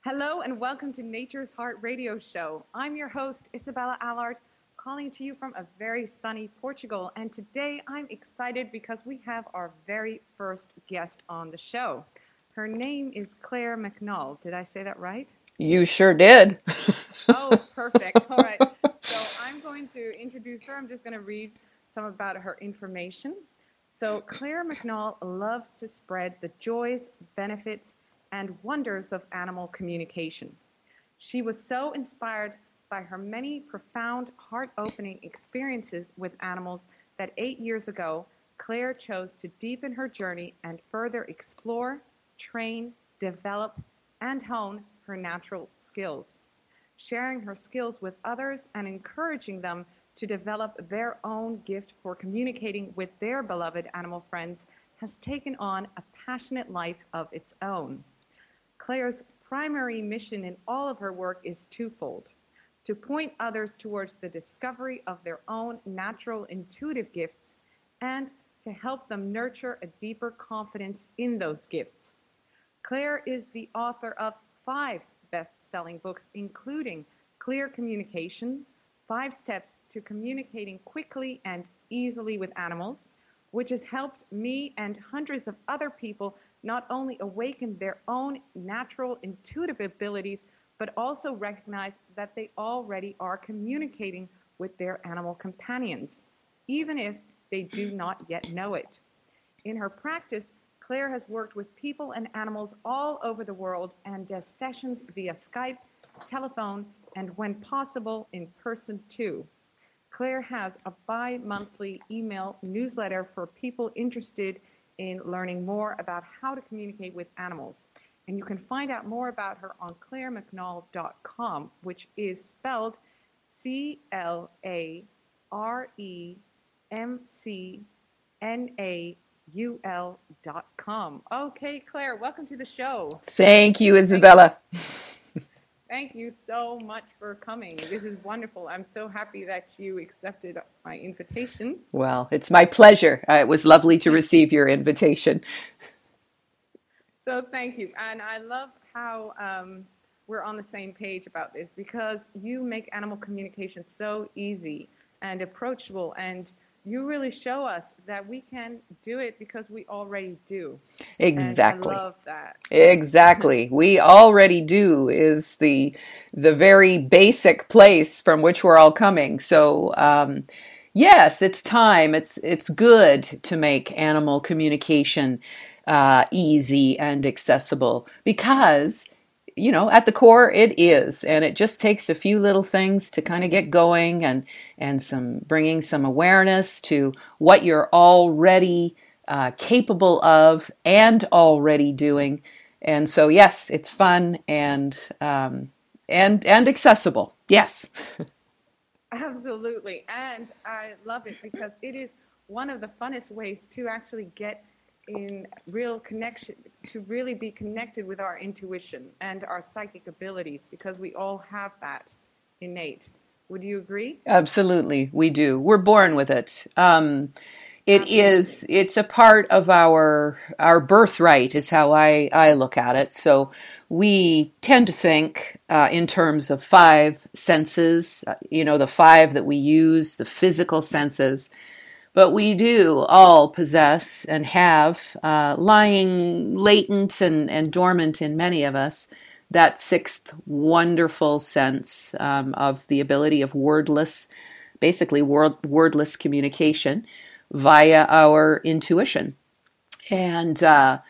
Hello and welcome to Nature's Heart Radio Show. I'm your host, Isabella Allard, calling to you from a very sunny Portugal. And today I'm excited because we have our very first guest on the show. Her name is Claire McNall. Did I say that right? You sure did. Oh, perfect. All right. So I'm going to introduce her. I'm just going to read some about her information. So Claire McNall loves to spread the joys, benefits, and wonders of animal communication. She was so inspired by her many profound, heart-opening experiences with animals that 8 years ago, Claire chose to deepen her journey and further explore, train, develop, and hone her natural skills. Sharing her skills with others and encouraging them to develop their own gift for communicating with their beloved animal friends has taken on a passionate life of its own. Claire's primary mission in all of her work is twofold: to point others towards the discovery of their own natural intuitive gifts and to help them nurture a deeper confidence in those gifts. Claire is the author of 5 best-selling books, including Clear Communication, 5 Steps to Communicating Quickly and Easily with Animals, which has helped me and hundreds of other people not only awaken their own natural intuitive abilities, but also recognize that they already are communicating with their animal companions, even if they do not yet know it. In her practice, Claire has worked with people and animals all over the world and does sessions via Skype, telephone, and when possible, in person too. Claire has a bi-monthly email newsletter for people interested in learning more about how to communicate with animals. And you can find out more about her on clairemcnall.com, which is spelled CLAREMCNAUL.com. Okay, Claire, welcome to the show. Thank you, Isabella. Thank you so much for coming. This is wonderful. I'm so happy that you accepted my invitation. Well, it's my pleasure. It was lovely to receive your invitation. So thank you. And I love how we're on the same page about this because you make animal communication so easy and approachable, and you really show us that we can do it because we already do. Exactly. And I love that. Exactly. We already do is the very basic place from which we're all coming. So yes, it's time. It's good to make animal communication easy and accessible because at the core it is, and it just takes a few little things to kind of get going and some bringing some awareness to what you're already capable of and already doing. And so, yes, it's fun and accessible. Yes. Absolutely. And I love it because it is one of the funnest ways to actually get in real connection, to really be connected with our intuition and our psychic abilities, because we all have that innate. Would you agree? Absolutely, we do. We're born with it. Absolutely. It's a part of our birthright is how I look at it. So we tend to think in terms of 5 senses, the 5 that we use, the physical senses. But we do all possess and have, lying latent and dormant in many of us, that 6th wonderful sense of the ability of basically wordless communication via our intuition. And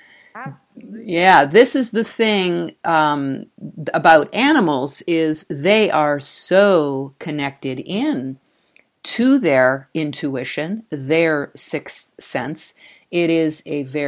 yeah, this is the thing about animals is they are so connected in to their intuition, their 6th sense. It's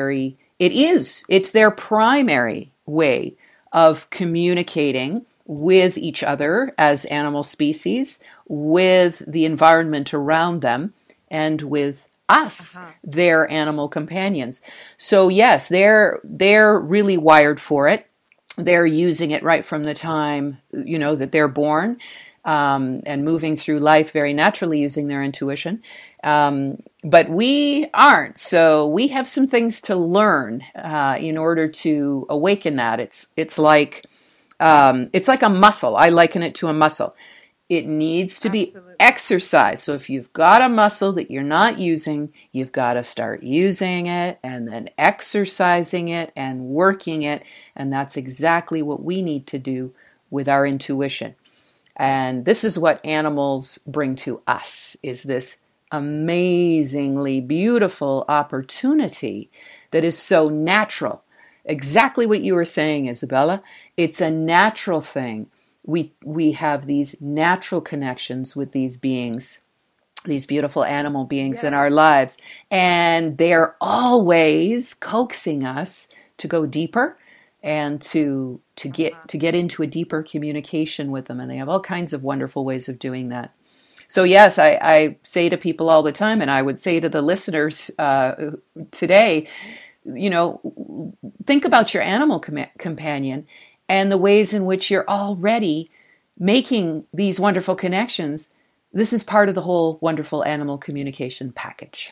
their primary way of communicating with each other as animal species, with the environment around them, and with us, their animal companions. So yes, they're really wired for it. They're using it right from the time, that they're born. And moving through life very naturally using their intuition. But we aren't. So we have some things to learn in order to awaken that. It's like It's like a muscle. I liken it to a muscle. It needs to be Absolutely. exercised. So if you've got a muscle that you're not using, you've got to start using it and then exercising it and working it. And that's exactly what we need to do with our intuition. And this is what animals bring to us, is this amazingly beautiful opportunity that is so natural. Exactly what you were saying, Isabella. It's a natural thing. We have these natural connections with these beings, these beautiful animal beings in Yes. our lives, and they're always coaxing us to go deeper and to get into a deeper communication with them, and they have all kinds of wonderful ways of doing that. So yes, I say to people all the time, and I would say to the listeners today, think about your animal companion and the ways in which you're already making these wonderful connections. This is part of the whole wonderful animal communication package.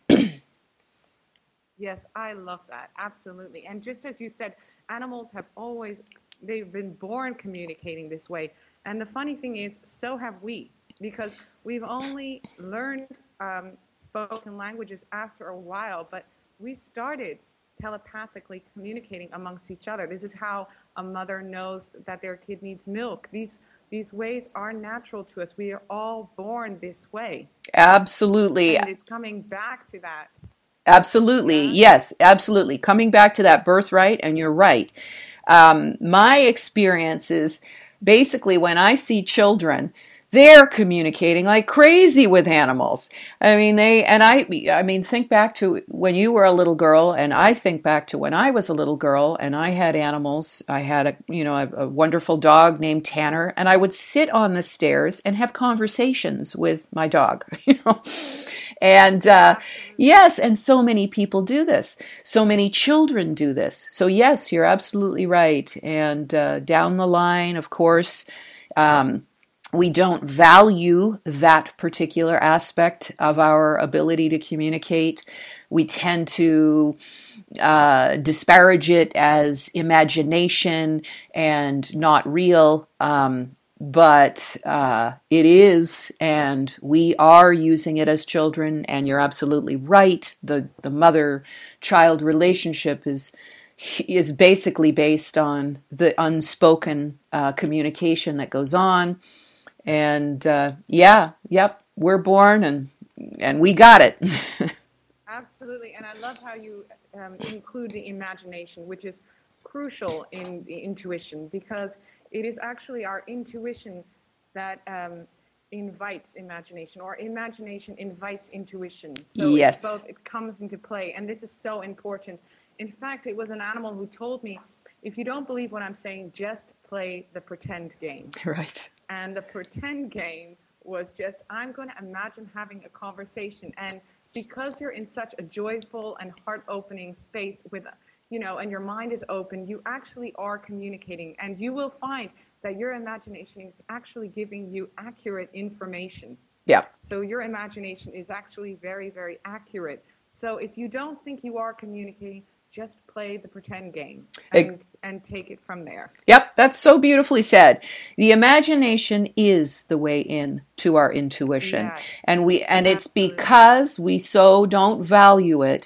Yes, I love that. Absolutely. And just as you said, animals have always, they've been born communicating this way. And the funny thing is, so have we, because we've only learned spoken languages after a while, but we started telepathically communicating amongst each other. This is how a mother knows that their kid needs milk. These ways are natural to us. We are all born this way. Absolutely. And it's coming back to that. Absolutely. Yeah. Yes, absolutely. Coming back to that birthright, and you're right. My experience is basically when I see children, they're communicating like crazy with animals. I mean, think back to when you were a little girl, and I think back to when I was a little girl and I had animals. I had a wonderful dog named Tanner, and I would sit on the stairs and have conversations with my dog, And yes, and so many people do this. So many children do this. So yes, you're absolutely right. And down the line, of course, we don't value that particular aspect of our ability to communicate. We tend to disparage it as imagination and not real. But it is, and we are using it as children, and you're absolutely right. The mother-child relationship is basically based on the unspoken communication that goes on. And we're born, and we got it. Absolutely. And I love how you include the imagination, which is crucial in the intuition, because it is actually our intuition that invites imagination, or imagination invites intuition. So Yes. it's both, it comes into play. And this is so important. In fact, it was an animal who told me, if you don't believe what I'm saying, just play the pretend game. Right. And the pretend game was just, I'm going to imagine having a conversation. And because you're in such a joyful and heart-opening space with, and your mind is open, you actually are communicating. And you will find that your imagination is actually giving you accurate information. Yeah. So your imagination is actually very, very accurate. So if you don't think you are communicating, just play the pretend game and take it from there. Yep, that's so beautifully said. The imagination is the way in to our intuition. Yes, And it's absolutely. because we so don't value it.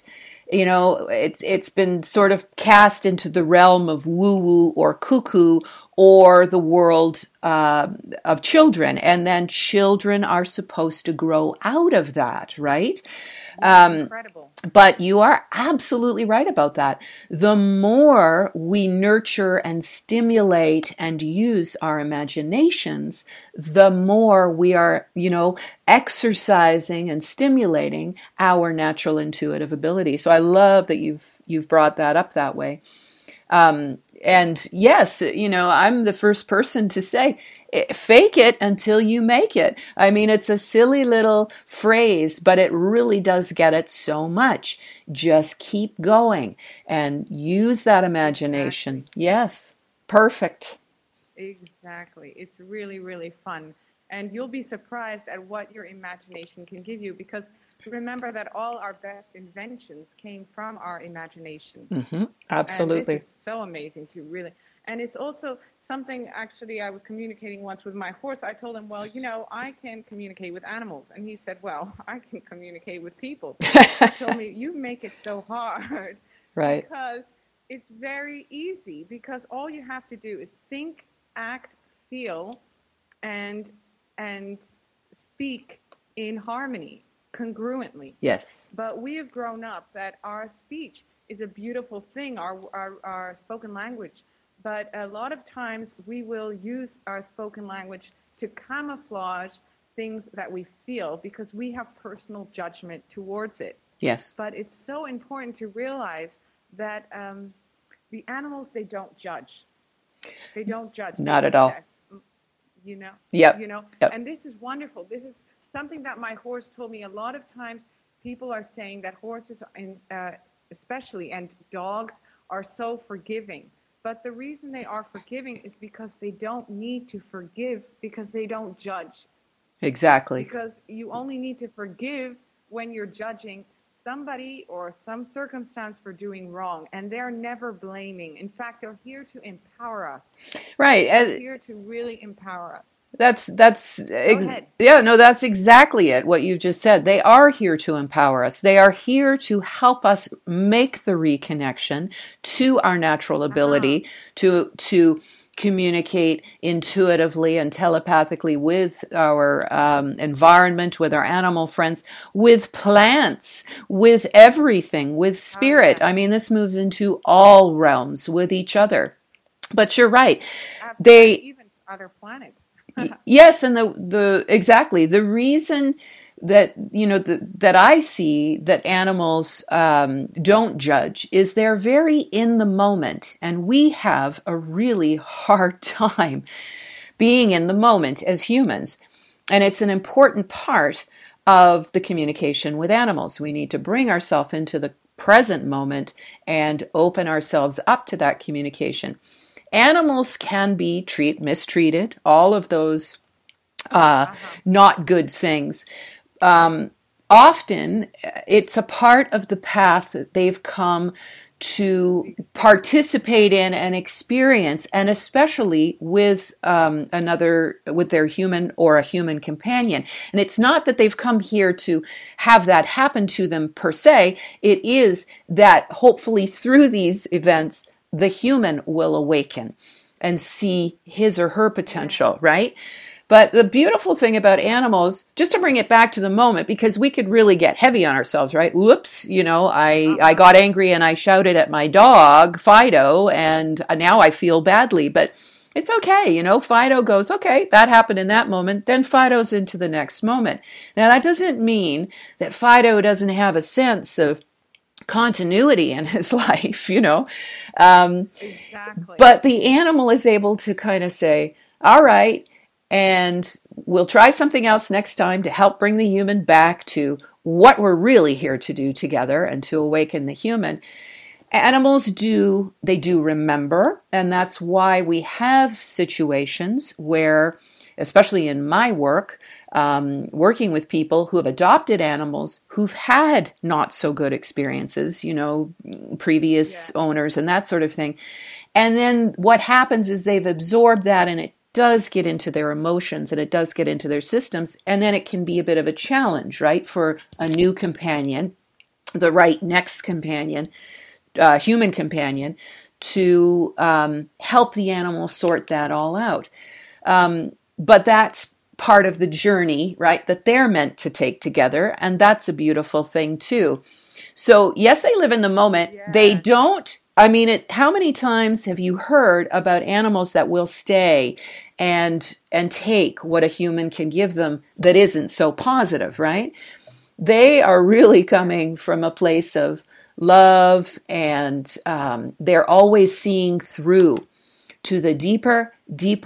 It's been sort of cast into the realm of woo-woo or cuckoo, or the world of children. And then children are supposed to grow out of that, right? Incredible. But you are absolutely right about that. The more we nurture and stimulate and use our imaginations, the more we are, exercising and stimulating our natural intuitive ability. So I love that you've brought that up that way. And yes, I'm the first person to say, fake it until you make it. I mean, it's a silly little phrase, but it really does get it so much. Just keep going and use that imagination. Exactly. Yes, perfect. Exactly. It's really, really fun. And you'll be surprised at what your imagination can give you, because remember that all our best inventions came from our imagination. And this Absolutely. is so amazing to really. And it's also something, actually, I was communicating once with my horse. I told him, well, I can communicate with animals. And he said, well, I can communicate with people. He told me, you make it so hard. Right. Because it's very easy, because all you have to do is think, act, feel, and speak in harmony, congruently. Yes. But we have grown up that our speech is a beautiful thing, our spoken language. But a lot of times we will use our spoken language to camouflage things that we feel, because we have personal judgment towards it. Yes. But it's so important to realize that the animals, they don't judge. They don't judge. Not at all. Yep. Yep. And this is wonderful. This is something that my horse told me. A lot of times people are saying that horses, especially, and dogs, are so forgiving. But the reason they are forgiving is because they don't need to forgive, because they don't judge. Exactly. Because you only need to forgive when you're judging somebody or some circumstance for doing wrong, and they're never blaming. In fact, they're here to empower us. Right. They're here to really empower us. That's exactly it, what you just said. They are here to empower us. They are here to help us make the reconnection to our natural ability to communicate intuitively and telepathically with our environment, with our animal friends, with plants, with everything, with spirit. I mean, this moves into all realms with each other. But you're right. Absolutely. Even other planets. Yes, and exactly the reason that that I see that animals don't judge is they're very in the moment, and we have a really hard time being in the moment as humans, and it's an important part of the communication with animals. We need to bring ourselves into the present moment and open ourselves up to that communication. Animals can be mistreated, all of those not good things. Often, it's a part of the path that they've come to participate in and experience, and especially with with their human or a human companion. And it's not that they've come here to have that happen to them per se. It is that hopefully through these events, the human will awaken and see his or her potential, right? But the beautiful thing about animals, just to bring it back to the moment, because we could really get heavy on ourselves, right? Whoops, I got angry and I shouted at my dog, Fido, and now I feel badly. But it's okay, Fido goes, okay, that happened in that moment. Then Fido's into the next moment. Now, that doesn't mean that Fido doesn't have a sense of continuity in his life, Exactly. But the animal is able to kind of say, all right, and we'll try something else next time to help bring the human back to what we're really here to do together and to awaken the human. Animals do remember, and that's why we have situations where, especially in my work, working with people who have adopted animals who've had not so good experiences, previous owners and that sort of thing. And then what happens is they've absorbed that, and it does get into their emotions and it does get into their systems. And then it can be a bit of a challenge, right, for a new companion, the right next companion, human companion, to help the animal sort that all out. But that's part of the journey, right, that they're meant to take together. And that's a beautiful thing too. So yes, they live in the moment. Yeah. They don't, how many times have you heard about animals that will stay and take what a human can give them that isn't so positive, right? They are really coming from a place of love, and they're always seeing through to the deeper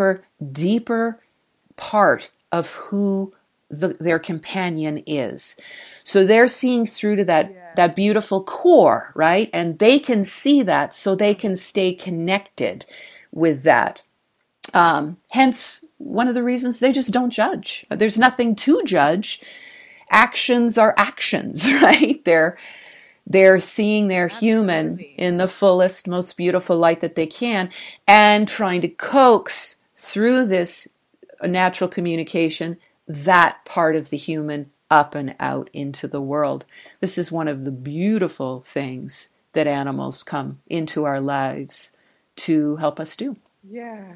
part of who their companion is. So they're seeing through to that beautiful core, right? And they can see that, so they can stay connected with that. Hence, one of the reasons they just don't judge. There's nothing to judge. Actions are actions, right? They're seeing their human Absolutely. in the fullest, most beautiful light that they can, and trying to coax through this natural communication that part of the human up and out into the world. This is one of the beautiful things that animals come into our lives to help us do. Yeah.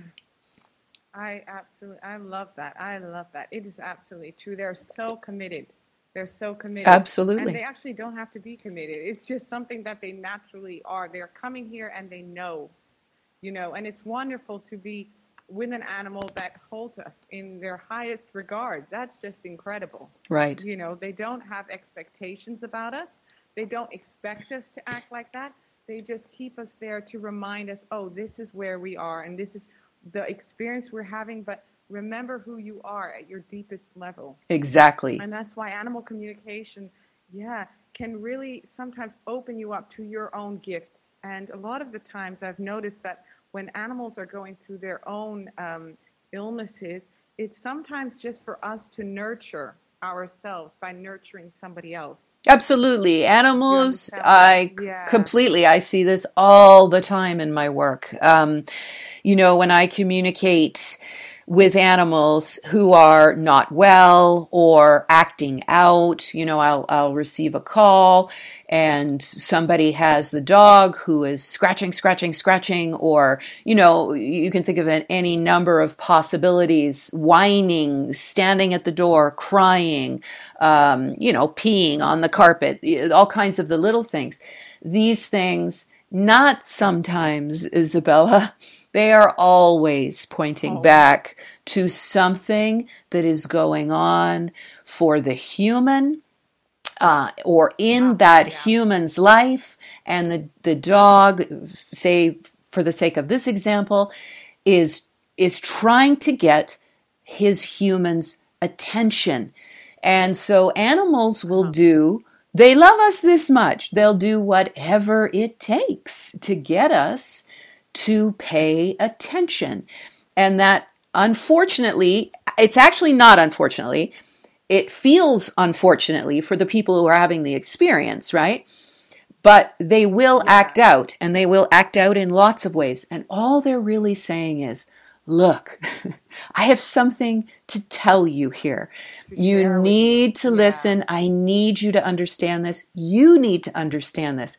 I love that. I love that. It is absolutely true. They're so committed. They're so committed. And Absolutely. they actually don't have to be committed. It's just something that they naturally are. They're coming here and they know, and it's wonderful to be with an animal that holds us in their highest regard. That's just incredible. Right. They don't have expectations about us. They don't expect us to act like that. They just keep us there to remind us, oh, this is where we are and this is the experience we're having, but remember who you are at your deepest level. Exactly. And that's why animal communication, yeah, can really sometimes open you up to your own gifts. And a lot of the times I've noticed that when animals are going through their own illnesses, it's sometimes just for us to nurture ourselves by nurturing somebody else. Absolutely. Do you Animals, understand what Yeah. I see this all the time in my work. When I communicate with animals who are not well or acting out, I'll receive a call and somebody has the dog who is scratching, or, you can think of any number of possibilities, whining, standing at the door, crying, peeing on the carpet, all kinds of the little things. These things, not sometimes, Isabella, they are always pointing back to something that is going on for the human or in that human's life. And the dog, say, for the sake of this example, is trying to get his human's attention. And so animals will they love us this much. They'll do whatever it takes to get us to pay attention. And that, unfortunately, it's actually not unfortunately, it feels unfortunately for the people who are having the experience, right? But they will act out, and they will act out in lots of ways. And all they're really saying is, look, I have something to tell you here. You need to listen. I need you to understand this. You need to understand this.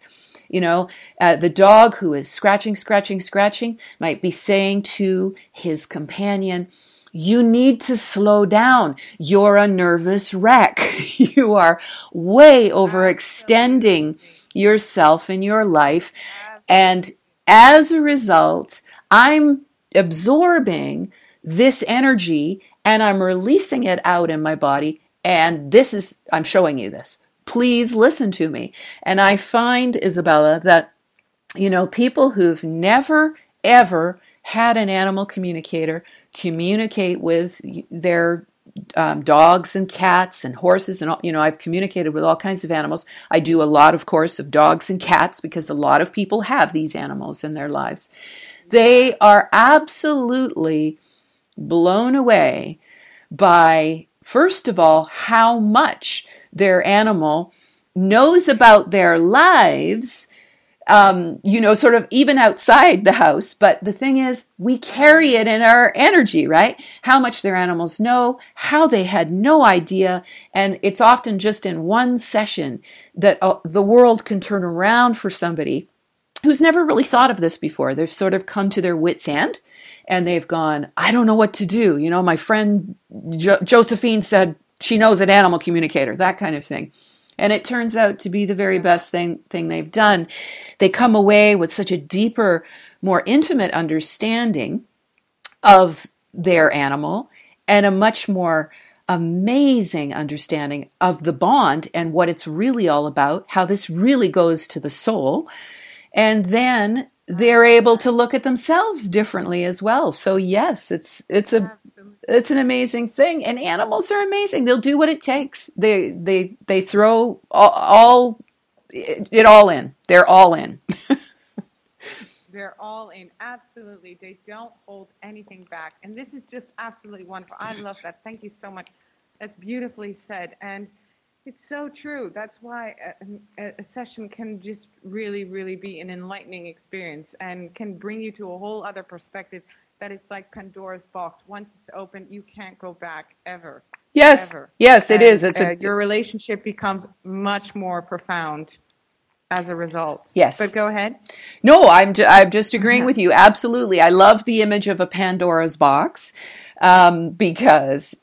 The dog who is scratching might be saying to his companion, you need to slow down. You're a nervous wreck. You are way overextending yourself in your life. And as a result, I'm absorbing this energy and I'm releasing it out in my body. And I'm showing you this. Please listen to me. And I find, Isabella, that, people who've never, ever had an animal communicator communicate with their dogs and cats and horses. And, I've communicated with all kinds of animals. I do a lot, of course, of dogs and cats because a lot of people have these animals in their lives. They are absolutely blown away by, first of all, how much their animal knows about their lives, sort of even outside the house. But the thing is, we carry it in our energy, right? How much their animals know, how they had no idea. And it's often just in one session that the world can turn around for somebody who's never really thought of this before. They've sort of come to their wits' end and they've gone, I don't know what to do. My friend Josephine said, she knows an animal communicator, that kind of thing. And it turns out to be the very best thing they've done. They come away with such a deeper, more intimate understanding of their animal and a much more amazing understanding of the bond and what it's really all about, how this really goes to the soul. And then they're able to look at themselves differently as well. So yes, it's an amazing thing, and animals are amazing. They'll do what it takes. They throw it all in. They're all in. They're all in. Absolutely, they don't hold anything back, and this is just absolutely wonderful. I love that. Thank you so much. That's beautifully said. And It's so true. That's why a session can just really, really be an enlightening experience and can bring you to a whole other perspective that it's like Pandora's box. Once it's open, you can't go back ever, Yes, ever. yes, it is. And It's a your relationship becomes much more profound as a result. But yes. go ahead. No, I'm just agreeing with you. Absolutely. I love the image of a Pandora's box, because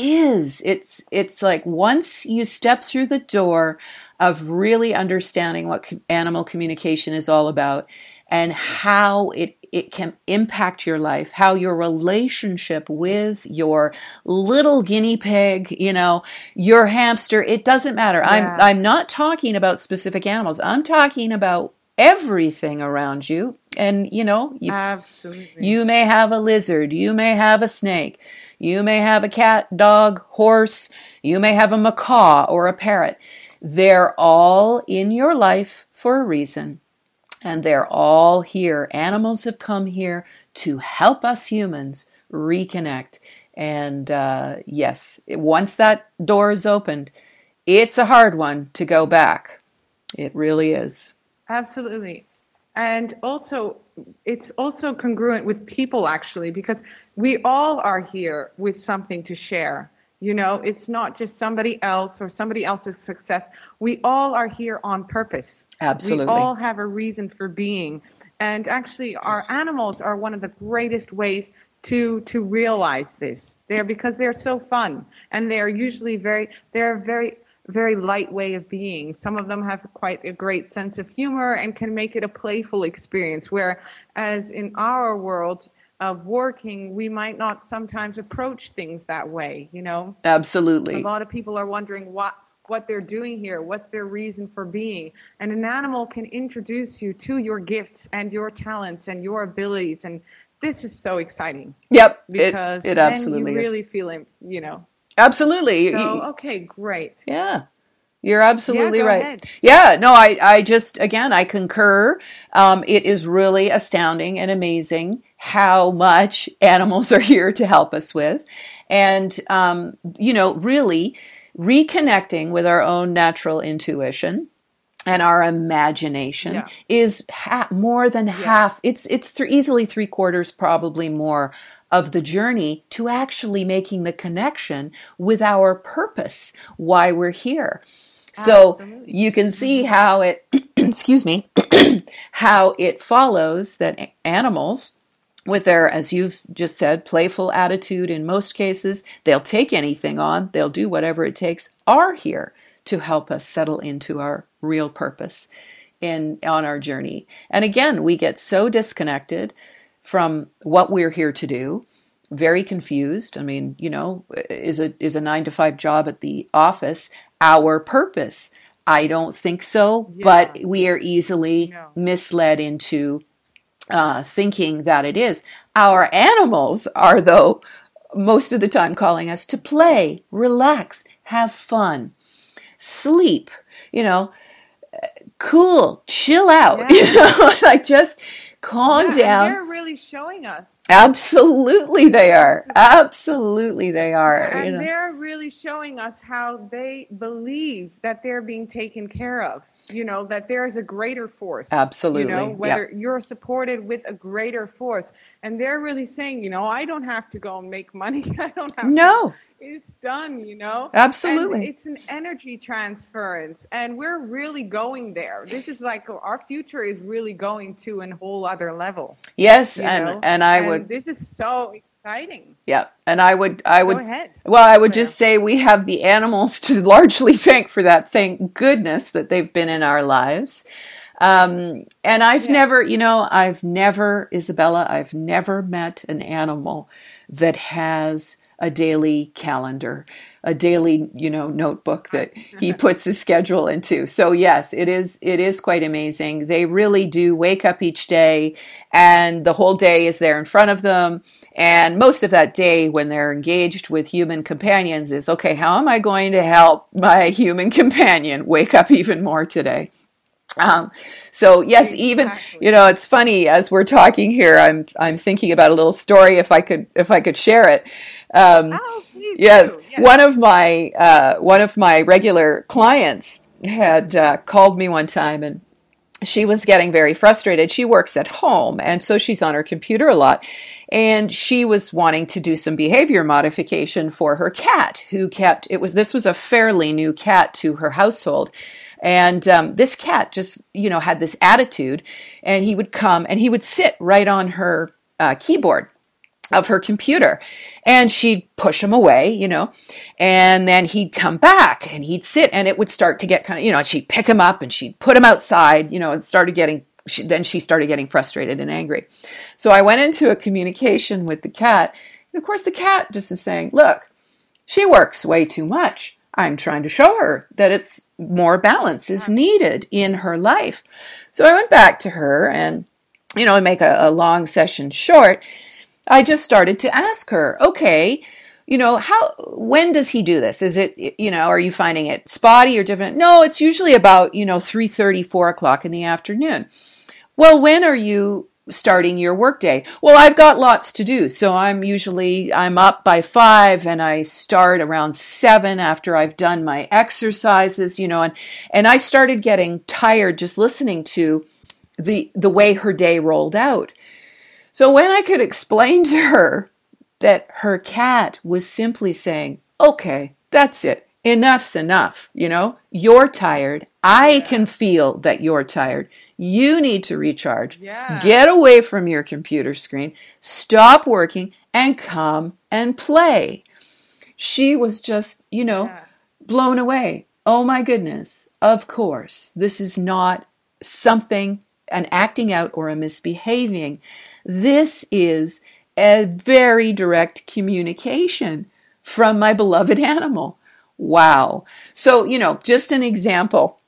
it's like once you step through the door of really understanding what animal communication is all about and how it can impact your life, how your relationship with your little guinea pig, your hamster, it doesn't matter. Yeah, I'm not talking about specific animals. I'm talking about everything around you. And absolutely. you may have a lizard, you may have a snake, you may have a cat, dog, horse, you may have a macaw or a parrot. They're all in your life for a reason. And they're all here. Animals have come here to help us humans reconnect. And yes, once that door is opened, it's a hard one to go back. It really is. Absolutely. And also, it's also congruent with people, actually, because we all are here with something to share. It's not just somebody else or somebody else's success. We all are here on purpose. We Absolutely. all have a reason for being. And actually, our animals are one of the greatest ways to realize this. Because they're so fun, and they're usually they're a very light way of being. Some of them have quite a great sense of humor and can make it a playful experience, whereas in our world of working, we might not sometimes approach things that way. A Absolutely. lot of people are wondering what they're doing here, what's their reason for being. And an animal can introduce you to your gifts and your talents and your abilities. And this is so exciting Yep. because It then absolutely you is. really feel it, Absolutely. So, okay, great. Yeah. You're Yeah, absolutely go right. ahead. Yeah, no, I just, again, I concur. It is really astounding and amazing how much animals are here to help us with. And, really reconnecting with our own natural intuition and our imagination Yeah. is more than half. It's easily 3/4, probably more of the journey to actually making the connection with our purpose, why we're here. So Absolutely. you can see how it, excuse me, how it follows that animals, with their, as you've just said, playful attitude in most cases, they'll take anything on, they'll do whatever it takes, are here to help us settle into our real purpose on our journey. And again, we get so disconnected from what we're here to do, very confused. I mean, is a 9 to 5 job at the office our purpose? I don't think so, but we are easily misled into thinking that it is. Our animals are, though, most of the time calling us to play, relax, have fun, sleep, cool, chill out, like just calm down. And they're really showing us. Absolutely they are. Absolutely they are. And they're really showing us how they believe that they're being taken care of. That there is a greater force. Absolutely. Whether you're supported with a greater force. And they're really saying, I don't have to go and make money. I don't have No. It's done, Absolutely. And it's an energy transference. And we're really going there. This is like our future is really going to a whole other level. Yes, and I would. This is so exciting. Yeah, and I would. Go ahead. Well, I would just say we have the animals to largely thank for that. Thank goodness that they've been in our lives. And I've never, Isabella, I've never met an animal that has a daily calendar, a daily, notebook that he puts his schedule into. So yes, it is quite amazing. They really do wake up each day and the whole day is there in front of them. And most of that day when they're engaged with human companions is, okay, how am I going to help my human companion wake up even more today? So yes, even, it's funny as we're talking here, I'm thinking about a little story if I could share it. Oh, please Please Yes, do. Yes. one of my regular clients had called me one time, and she was getting very frustrated. She works at home, and so she's on her computer a lot. And she was wanting to do some behavior modification for her cat, this was a fairly new cat to her household. And this cat just, had this attitude, and he would come and he would sit right on her keyboard of her computer, and she'd push him away, and then he'd come back and he'd sit, and it would start to get kind of, she'd pick him up and she'd put him outside, and then she started getting frustrated and angry. So I went into a communication with the cat, and of course the cat just is saying, look, she works way too much. I'm trying to show her that it's more balance is needed in her life. So I went back to her, and, make a long session short, I just started to ask her, okay, when does he do this? Is it, are you finding it spotty or different? No, it's usually about, 3:30, 4 o'clock in the afternoon. Well, when are you starting your workday? Well, I've got lots to do. So I'm up by 5 and I start around 7 after I've done my exercises, and I started getting tired just listening to the way her day rolled out. So when I could explain to her that her cat was simply saying, okay, that's it. Enough's enough. You're tired. I can feel that you're tired. You need to recharge. Yeah. Get away from your computer screen. Stop working and come and play. She was just, blown away. Oh my goodness. Of course, this is not something, an acting out or a misbehaving. This is a very direct communication from my beloved animal. Wow. So, just an example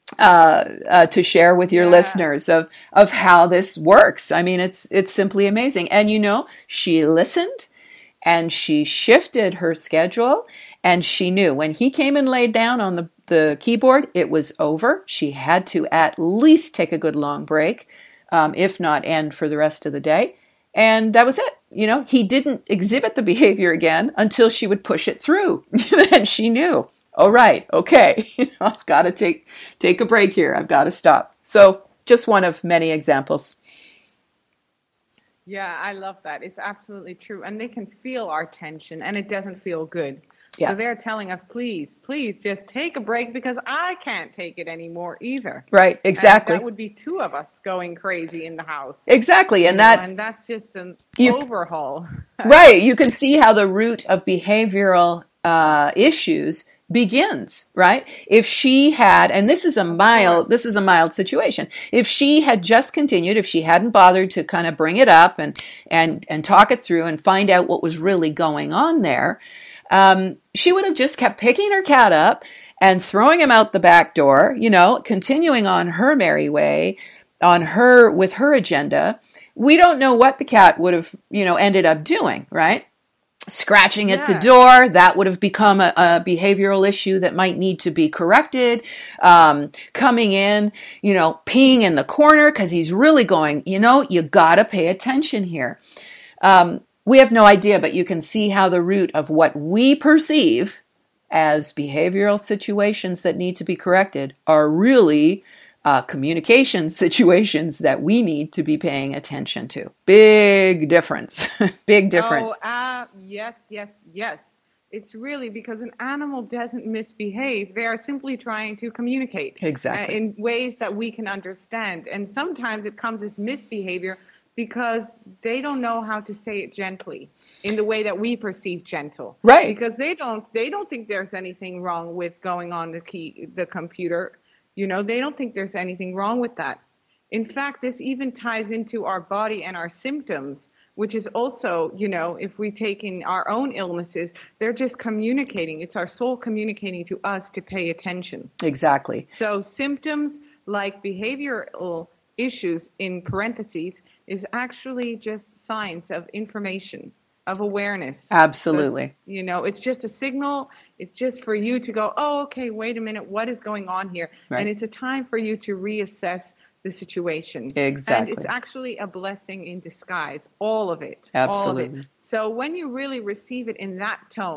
to share with your listeners of how this works. I mean, it's simply amazing. And, she listened and she shifted her schedule, and she knew when he came and laid down on the keyboard, it was over. She had to at least take a good long break, if not end for the rest of the day. And that was it. He didn't exhibit the behavior again until she would push it through. And she knew, oh, right, okay, I've got to take a break here. I've got to stop. So just one of many examples. Yeah, I love that. It's absolutely true. And they can feel our tension, and it doesn't feel good. Yeah. So they're telling us, please just take a break, because I can't take it anymore either. Right, exactly. And that would be two of us going crazy in the house. Exactly, and that's just an overhaul. Right, you can see how the root of behavioral issues begins, right? If she had, and this is a mild situation. If she had just continued, if she hadn't bothered to kind of bring it up and talk it through and find out what was really going on there, she would have just kept picking her cat up and throwing him out the back door, continuing on her merry way, with her agenda. We don't know what the cat would have, ended up doing, right? Scratching at the door, that would have become a behavioral issue that might need to be corrected. Coming in, peeing in the corner because he's really going, you gotta pay attention here. We have no idea, but you can see how the root of what we perceive as behavioral situations that need to be corrected are really communication situations that we need to be paying attention to. Big difference. Big difference. Oh, yes. It's really because an animal doesn't misbehave. They are simply trying to communicate. Exactly. In ways that we can understand. And sometimes it comes as misbehavior because they don't know how to say it gently in the way that we perceive gentle. Right. Because they don't think there's anything wrong with going on the computer. They don't think there's anything wrong with that. In fact, this even ties into our body and our symptoms, which is also, if we take in our own illnesses, they're just communicating. It's our soul communicating to us to pay attention. Exactly. So symptoms like behavioral issues in parentheses is actually just signs of information, of awareness. Absolutely. So it's just a signal. It's just for you to go, oh, okay, wait a minute, what is going on here? Right. And it's a time for you to reassess the situation. Exactly. And it's actually a blessing in disguise, all of it. Absolutely. All of it. So when you really receive it in that tone,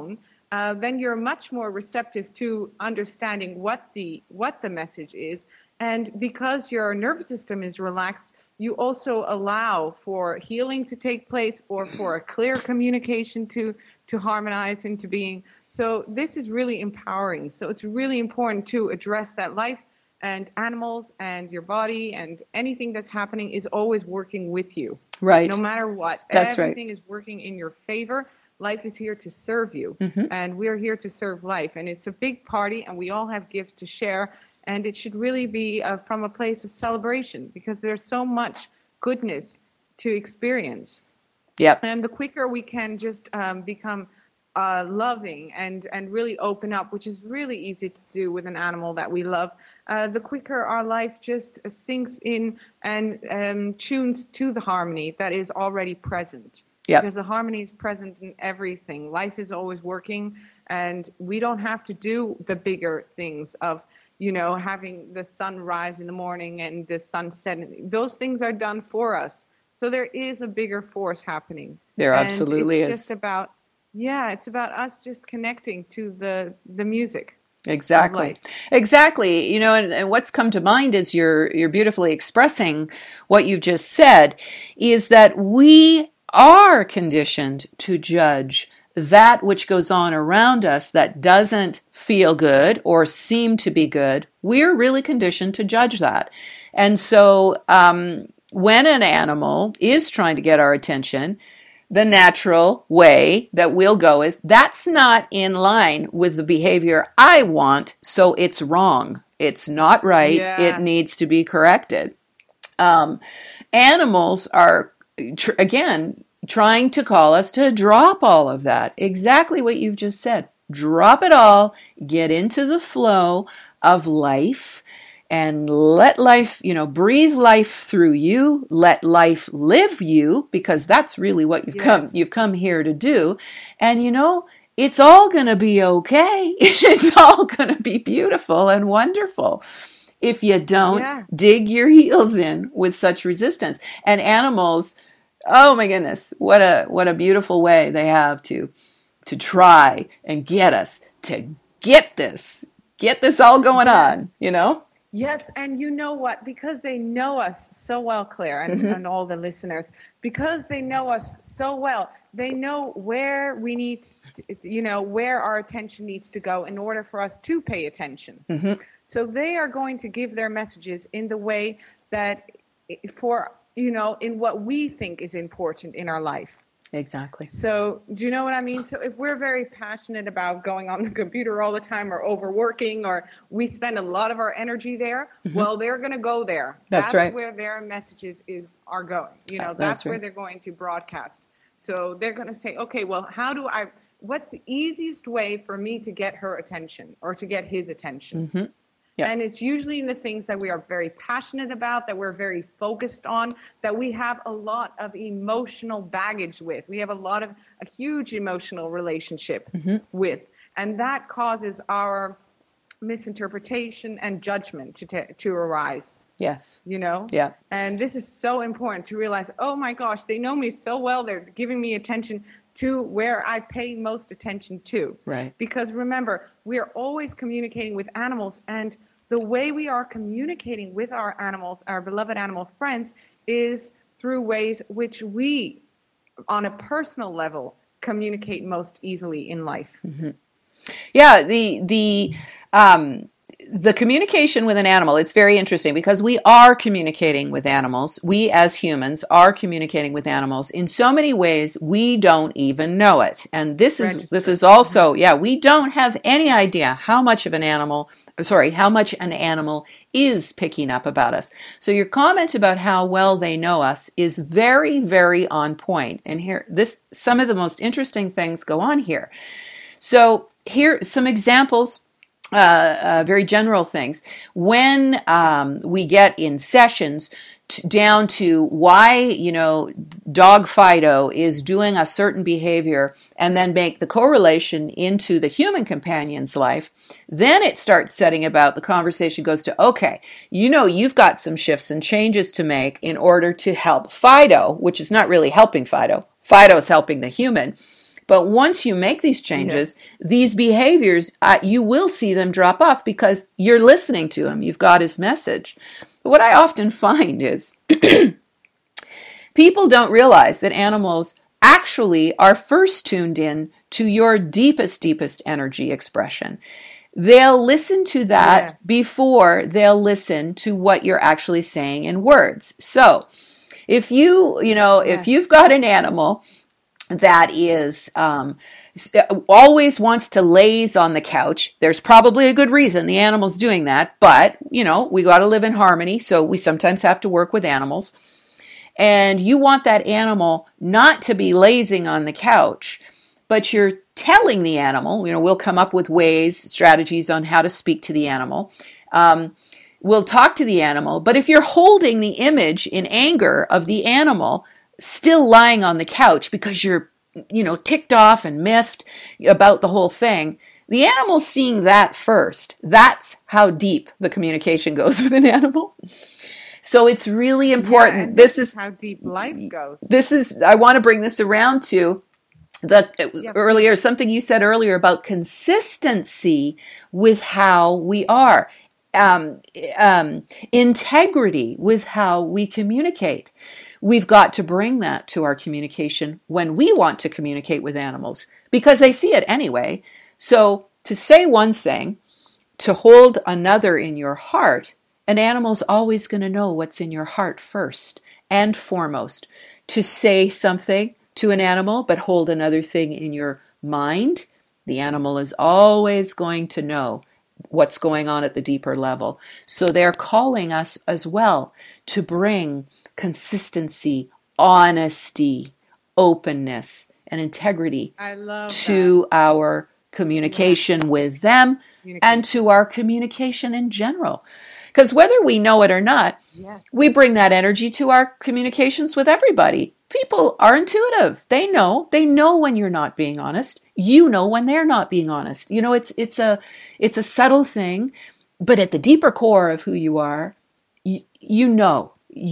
then you're much more receptive to understanding what the message is. And because your nervous system is relaxed, you also allow for healing to take place or for a clear communication to harmonize into being. So this is really empowering. So it's really important to address that life and animals and your body and anything that's happening is always working with you. Right. No matter what. That's Everything right. is working in your favor. Life is here to serve you. Mm-hmm. And we're here to serve life. And it's a big party and we all have gifts to share. And it should really be from a place of celebration because there's so much goodness to experience. Yep. And the quicker we can just become loving and really open up, which is really easy to do with an animal that we love, the quicker our life just sinks in and tunes to the harmony that is already present. Yep. Because the harmony is present in everything. Life is always working, and we don't have to do the bigger things of, having the sun rise in the morning and the sun set. Those things are done for us. So there is a bigger force happening. There absolutely is. It's about us just connecting to the music. Exactly. Exactly. And what's come to mind is you're beautifully expressing what you've just said, is that we are conditioned to judge that which goes on around us that doesn't feel good or seem to be good. We're really conditioned to judge that. And so when an animal is trying to get our attention, the natural way that we'll go is, that's not in line with the behavior I want, so it's wrong. It's not right. Yeah. It needs to be corrected. Animals are, again, trying to call us to drop all of that. Exactly what you've just said. Drop it all, get into the flow of life, and let life, breathe life through you, let life live you, because that's really what you've come here to do. And it's all going to be okay. It's all going to be beautiful and wonderful if you don't dig your heels in with such resistance. And animals, oh my goodness, what a beautiful way they have to try and get us to get this all going on, Yes, and you know what? Because they know us so well, Claire, and all the listeners, because they know us so well, they know where we need, where our attention needs to go in order for us to pay attention. Mm-hmm. So they are going to give their messages in the way that in what we think is important in our life. Exactly. So do you know what I mean? So if we're very passionate about going on the computer all the time or overworking, or we spend a lot of our energy there, well, they're going to go there. That's right. Where their messages are going. That's right. where they're going to broadcast. So they're going to say, okay, well, what's the easiest way for me to get her attention or to get his attention? Mm-hmm. Yeah. And it's usually in the things that we are very passionate about, that we're very focused on, that we have a lot of emotional baggage with. We have a huge emotional relationship with. And that causes our misinterpretation and judgment to arise. Yes. Yeah. And this is so important to realize, oh my gosh, they know me so well. They're giving me attention to where I pay most attention to. Right. Because remember, we are always communicating with animals, and the way we are communicating with our animals, our beloved animal friends, is through ways which we, on a personal level, communicate most easily in life. Mm-hmm. Yeah, the communication with an animal, it's very interesting because we are communicating with animals. We as humans are communicating with animals in so many ways we don't even know it. And this is also, we don't have any idea how much an animal is picking up about us. So your comment about how well they know us is very, very on point. And some of the most interesting things go on here. So here, some examples. Very general things. When we get in sessions down to why, dog Fido is doing a certain behavior and then make the correlation into the human companion's life, then it starts setting about, the conversation goes to, okay, you've got some shifts and changes to make in order to help Fido, which is not really helping Fido. Fido's helping the human But once you make these changes, these behaviors, you will see them drop off because you're listening to him. You've got his message. But what I often find is people don't realize that animals actually are first tuned in to your deepest, deepest energy expression. They'll listen to that before they'll listen to what you're actually saying in words. So if if you've got an animal that is always wants to laze on the couch, there's probably a good reason the animal's doing that. But, we got to live in harmony, so we sometimes have to work with animals. And you want that animal not to be lazing on the couch, but you're telling the animal, we'll come up with ways, strategies on how to speak to the animal. We'll talk to the animal, but if you're holding the image in anger of the animal still lying on the couch because you're, ticked off and miffed about the whole thing, the animal's seeing that first. That's how deep the communication goes with an animal. So it's really important. Yeah, this is how deep life goes. I want to bring this around to earlier, something you said earlier about consistency with how we are, integrity with how we communicate. We've got to bring that to our communication when we want to communicate with animals because they see it anyway. So to say one thing, to hold another in your heart, an animal's always going to know what's in your heart first and foremost. To say something to an animal but hold another thing in your mind, the animal is always going to know what's going on at the deeper level. So they're calling us as well to bring consistency, honesty, openness, and integrity to our communication with them and to our communication in general. Because whether we know it or not, we bring that energy to our communications with everybody. People are intuitive. They know when you're not being honest. You know when they're not being honest. It's a subtle thing, but at the deeper core of who you are, you know.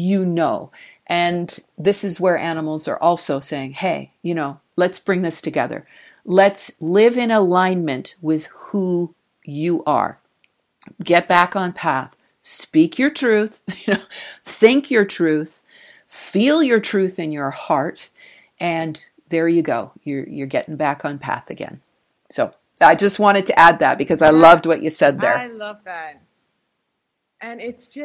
And this is where animals are also saying, hey, let's bring this together. Let's live in alignment with who you are. Get back on path. Speak your truth, think your truth, feel your truth in your heart, and there you go. You're getting back on path again. So I just wanted to add that because I loved what you said there. I love that. And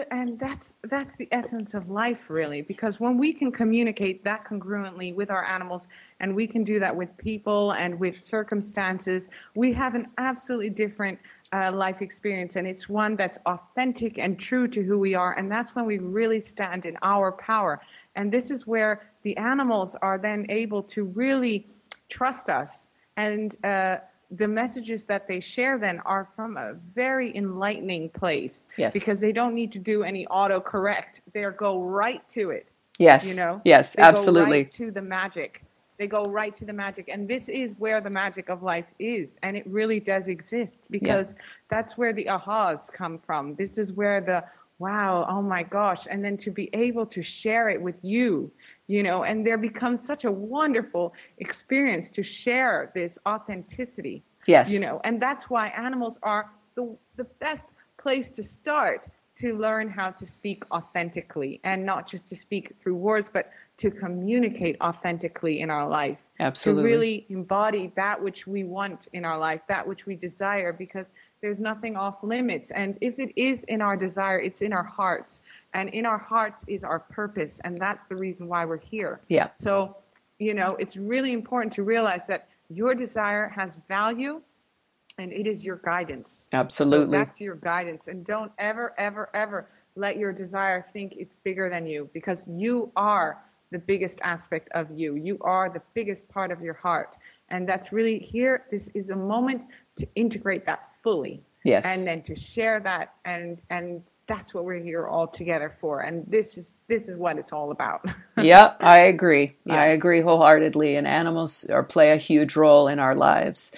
that's the essence of life, really, because when we can communicate that congruently with our animals, and we can do that with people and with circumstances, we have an absolutely different life experience, and it's one that's authentic and true to who we are, and that's when we really stand in our power. And this is where the animals are then able to really trust us, and the messages that they share then are from a very enlightening place. Yes. Because they don't need to do any autocorrect. They go right to it. Yes. Yes, they absolutely. Go right to the magic. They go right to the magic. And this is where the magic of life is. And it really does exist because that's where the ahas come from. This is where the, wow, oh my gosh. And then to be able to share it with you, and there becomes such a wonderful experience to share this authenticity. Yes. And that's why animals are the best place to start to learn how to speak authentically, and not just to speak through words, but to communicate authentically in our life. Absolutely. To really embody that which we want in our life, that which we desire, because there's nothing off limits. And if it is in our desire, it's in our hearts. And in our hearts is our purpose. And that's the reason why we're here. Yeah. So, it's really important to realize that your desire has value, and it is your guidance. Absolutely. So that's your guidance. And don't ever, ever, ever let your desire think it's bigger than you, because you are the biggest aspect of you. You are the biggest part of your heart. And that's really here. This is a moment to integrate that fully. Yes. And then to share that. And that's what we're here all together for. And this is what it's all about. Yeah, I agree. Yes. I agree wholeheartedly. And animals play a huge role in our lives,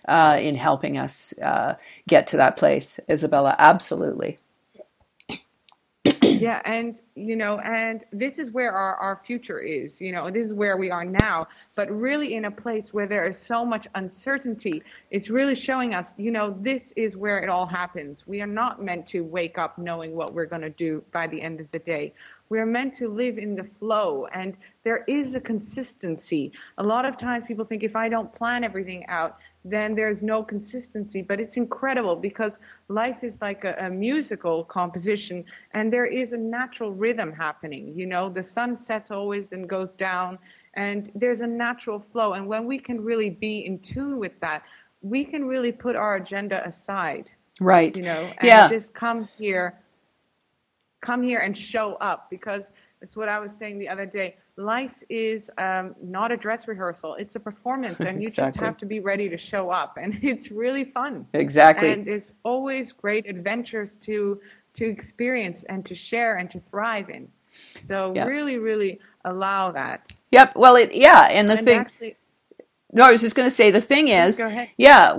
in helping us get to that place, Isabella. Absolutely. Yeah, and and this is where our future is, this is where we are now, but really in a place where there is so much uncertainty. It's really showing us, this is where it all happens. We are not meant to wake up knowing what we're going to do by the end of the day. We are meant to live in the flow, and there is a consistency. A lot of times people think if I don't plan everything out, then there's no consistency. But it's incredible because life is like a musical composition, and there is a natural rhythm happening. The sun sets always and goes down, and there's a natural flow. And when we can really be in tune with that, we can really put our agenda aside, Right. and just come here and show up, because it's what I was saying the other day. Life is not a dress rehearsal. It's a performance, and you Exactly. just have to be ready to show up, and it's really fun. Exactly. And it's always great adventures to experience and to share and to thrive in. So really, really allow that. Yep. Well, and the And thing. actually, No, I was just going to say the thing is, go ahead.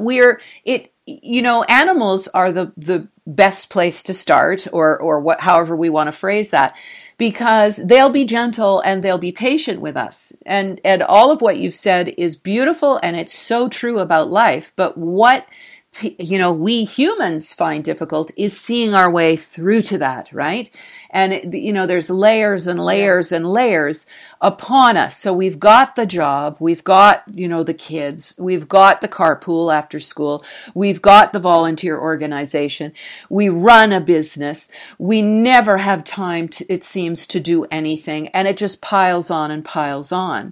animals are the best place to start, or however we want to phrase that, because they'll be gentle and they'll be patient with us. And all of what you've said is beautiful, and it's so true about life. But what we humans find difficult is seeing our way through to that, right? And, there's layers and layers and layers upon us. So we've got the job, we've got, the kids, we've got the carpool after school, we've got the volunteer organization, we run a business, we never have time, it seems, to do anything, and it just piles on and piles on.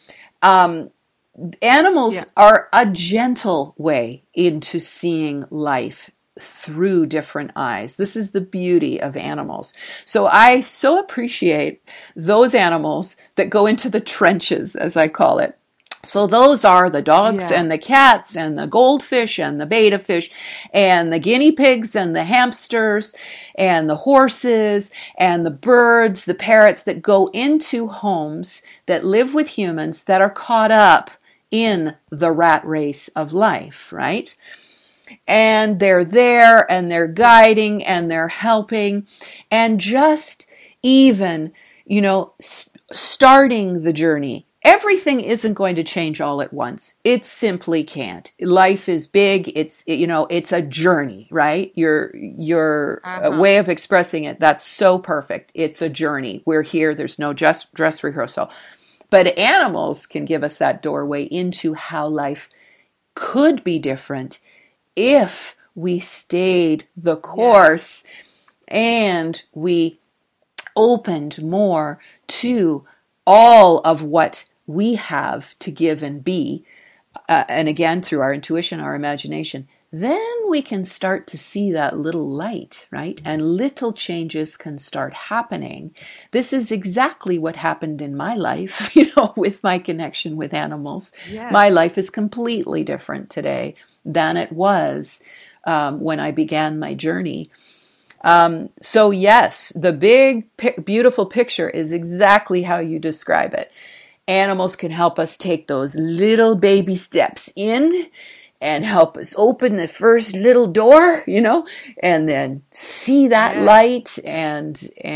Animals are a gentle way into seeing life through different eyes. This is the beauty of animals. So I so appreciate those animals that go into the trenches, as I call it. So those are the dogs and the cats and the goldfish and the betta fish and the guinea pigs and the hamsters and the horses and the birds, the parrots that go into homes that live with humans that are caught up in the rat race of life, right? And they're there and they're guiding and they're helping, and just even, starting the journey. Everything isn't going to change all at once. It simply can't. Life is big. It's a journey, right? Your way of expressing it, that's so perfect. It's a journey. We're here. There's no just dress rehearsal. But animals can give us that doorway into how life could be different if we stayed the course and we opened more to all of what we have to give and be. And again, through our intuition, our imagination, then we can start to see that little light, right? And little changes can start happening. This is exactly what happened in my life, with my connection with animals. Yes. My life is completely different today than it was when I began my journey. So yes, the big, beautiful picture is exactly how you describe it. Animals can help us take those little baby steps in and help us open the first little door, and then see that light and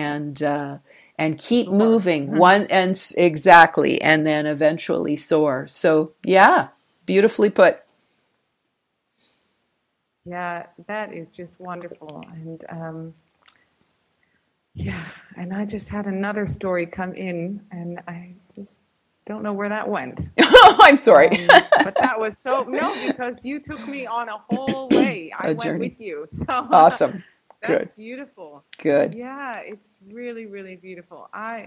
keep moving exactly, and then eventually soar. So beautifully put. Yeah, that is just wonderful. And and I just had another story come in, and I just don't know where that went. I'm sorry. But that was because you took me on a whole way. I went with you. So awesome. That's Good. beautiful. Good. Yeah, it's really, really beautiful.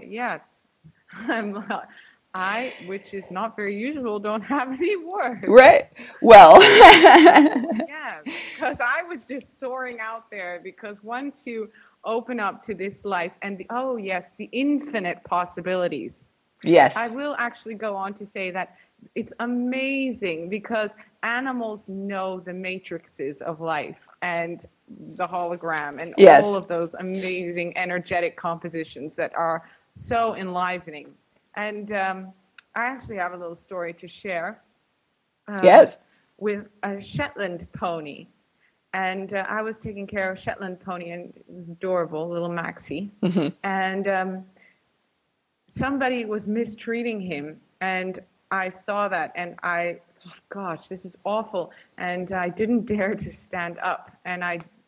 Which is not very usual, don't have any words. Right. Well. Yeah, because I was just soaring out there, because once you open up to this life and the infinite possibilities. Yes. I will actually go on to say that it's amazing, because animals know the matrices of life and the hologram and all of those amazing energetic compositions that are so enlivening. And I actually have a little story to share. Yes. With a Shetland pony. and I was taking care of a Shetland pony, and it was adorable, little Maxie. And somebody was mistreating him, and I saw that, and I thought, gosh, this is awful, and I didn't dare to stand up, and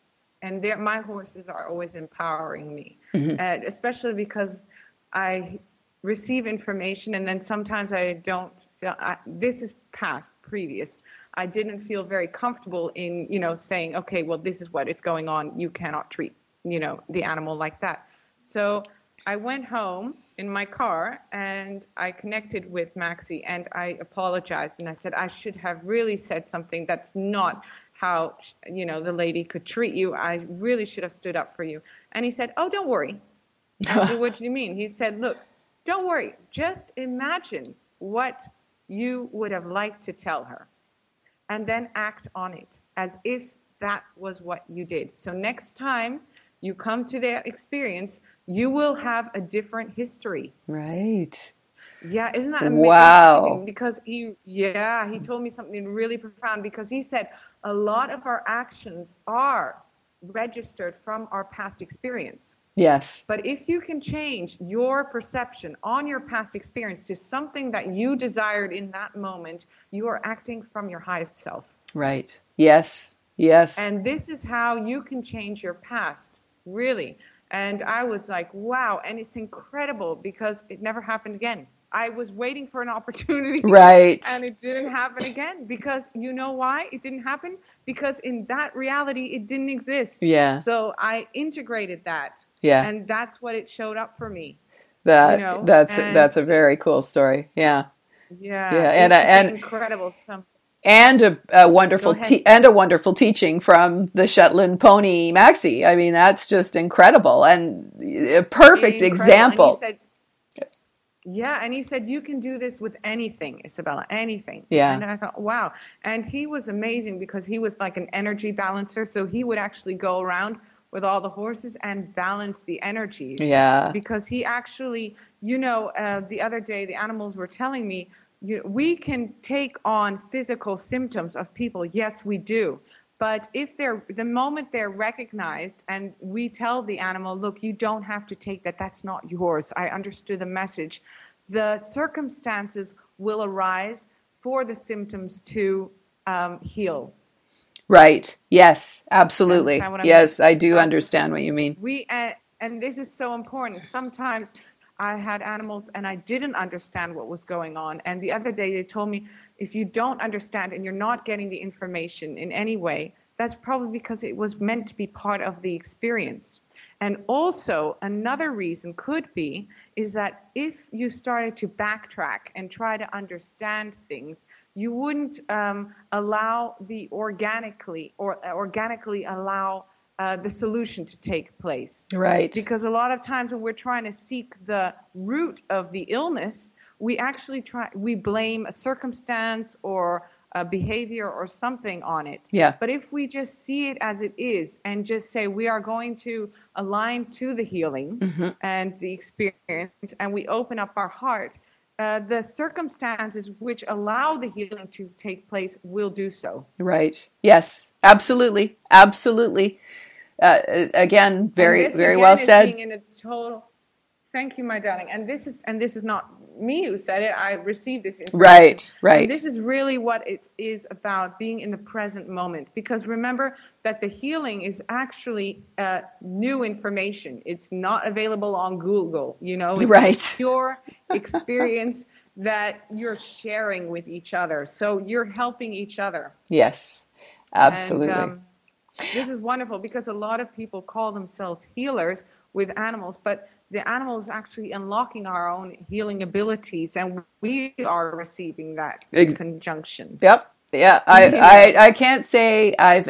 my horses are always empowering me, especially because I receive information, and then sometimes I don't feel, this is previous. I didn't feel very comfortable in, saying, okay, well, this is what is going on. You cannot treat, the animal like that. So I went home in my car and I connected with Maxie and I apologized. And I said, I should have really said something. That's not how, the lady could treat you. I really should have stood up for you. And he said, oh, don't worry. I said, what do you mean? He said, look, don't worry. Just imagine what you would have liked to tell her, and then act on it as if that was what you did. So next time you come to that experience, you will have a different history. Right. Yeah, isn't that amazing? Wow. Because he told me something really profound, because he said a lot of our actions are registered from our past experience. Yes. But if you can change your perception on your past experience to something that you desired in that moment, you are acting from your highest self. Right. Yes. Yes. And this is how you can change your past, really. And I was like, wow. And it's incredible because it never happened again. I was waiting for an opportunity. Right. And it didn't happen again. Because you know why it didn't happen? Because in that reality, it didn't exist. Yeah. So I integrated that. Yeah. And that's what it showed up for me. That's a very cool story. Yeah. Yeah. Yeah. It's incredible. And a wonderful wonderful teaching from the Shetland pony Maxie. I mean, that's just incredible and a perfect example. And he said, you can do this with anything, Isabella, anything. Yeah. And I thought, wow. And he was amazing because he was like an energy balancer. So he would actually go around with all the horses and balance the energies. Yeah. Because he actually, the other day, the animals were telling me, we can take on physical symptoms of people. Yes, we do. But if the moment they're recognized and we tell the animal, look, you don't have to take that. That's not yours. I understood the message. The circumstances will arise for the symptoms to heal. Right. Yes, absolutely. Yes, I do So understand what you mean. And this is so important. Sometimes I had animals and I didn't understand what was going on. And the other day they told me, if you don't understand and you're not getting the information in any way, that's probably because it was meant to be part of the experience. And also another reason could be is that if you started to backtrack and try to understand things, you wouldn't allow organically allow the solution to take place. Right. Because a lot of times when we're trying to seek the root of the illness, we actually we blame a circumstance or a behavior or something on it. Yeah. But if we just see it as it is and just say we are going to align to the healing and the experience, and we open up our heart, the circumstances which allow the healing to take place will do so. Right. Yes. Absolutely. Absolutely. Again, very well said. Being in a total. Thank you, my darling. And this is not me who said it. I received this information. Right. And this is really what it is about, being in the present moment. Because remember that the healing is actually new information. It's not available on Google. It's pure experience that you're sharing with each other. So you're helping each other. Yes, absolutely. And, this is wonderful because a lot of people call themselves healers with animals, but the animal is actually unlocking our own healing abilities, and we are receiving that in conjunction. Yep. Yeah. I can't say I've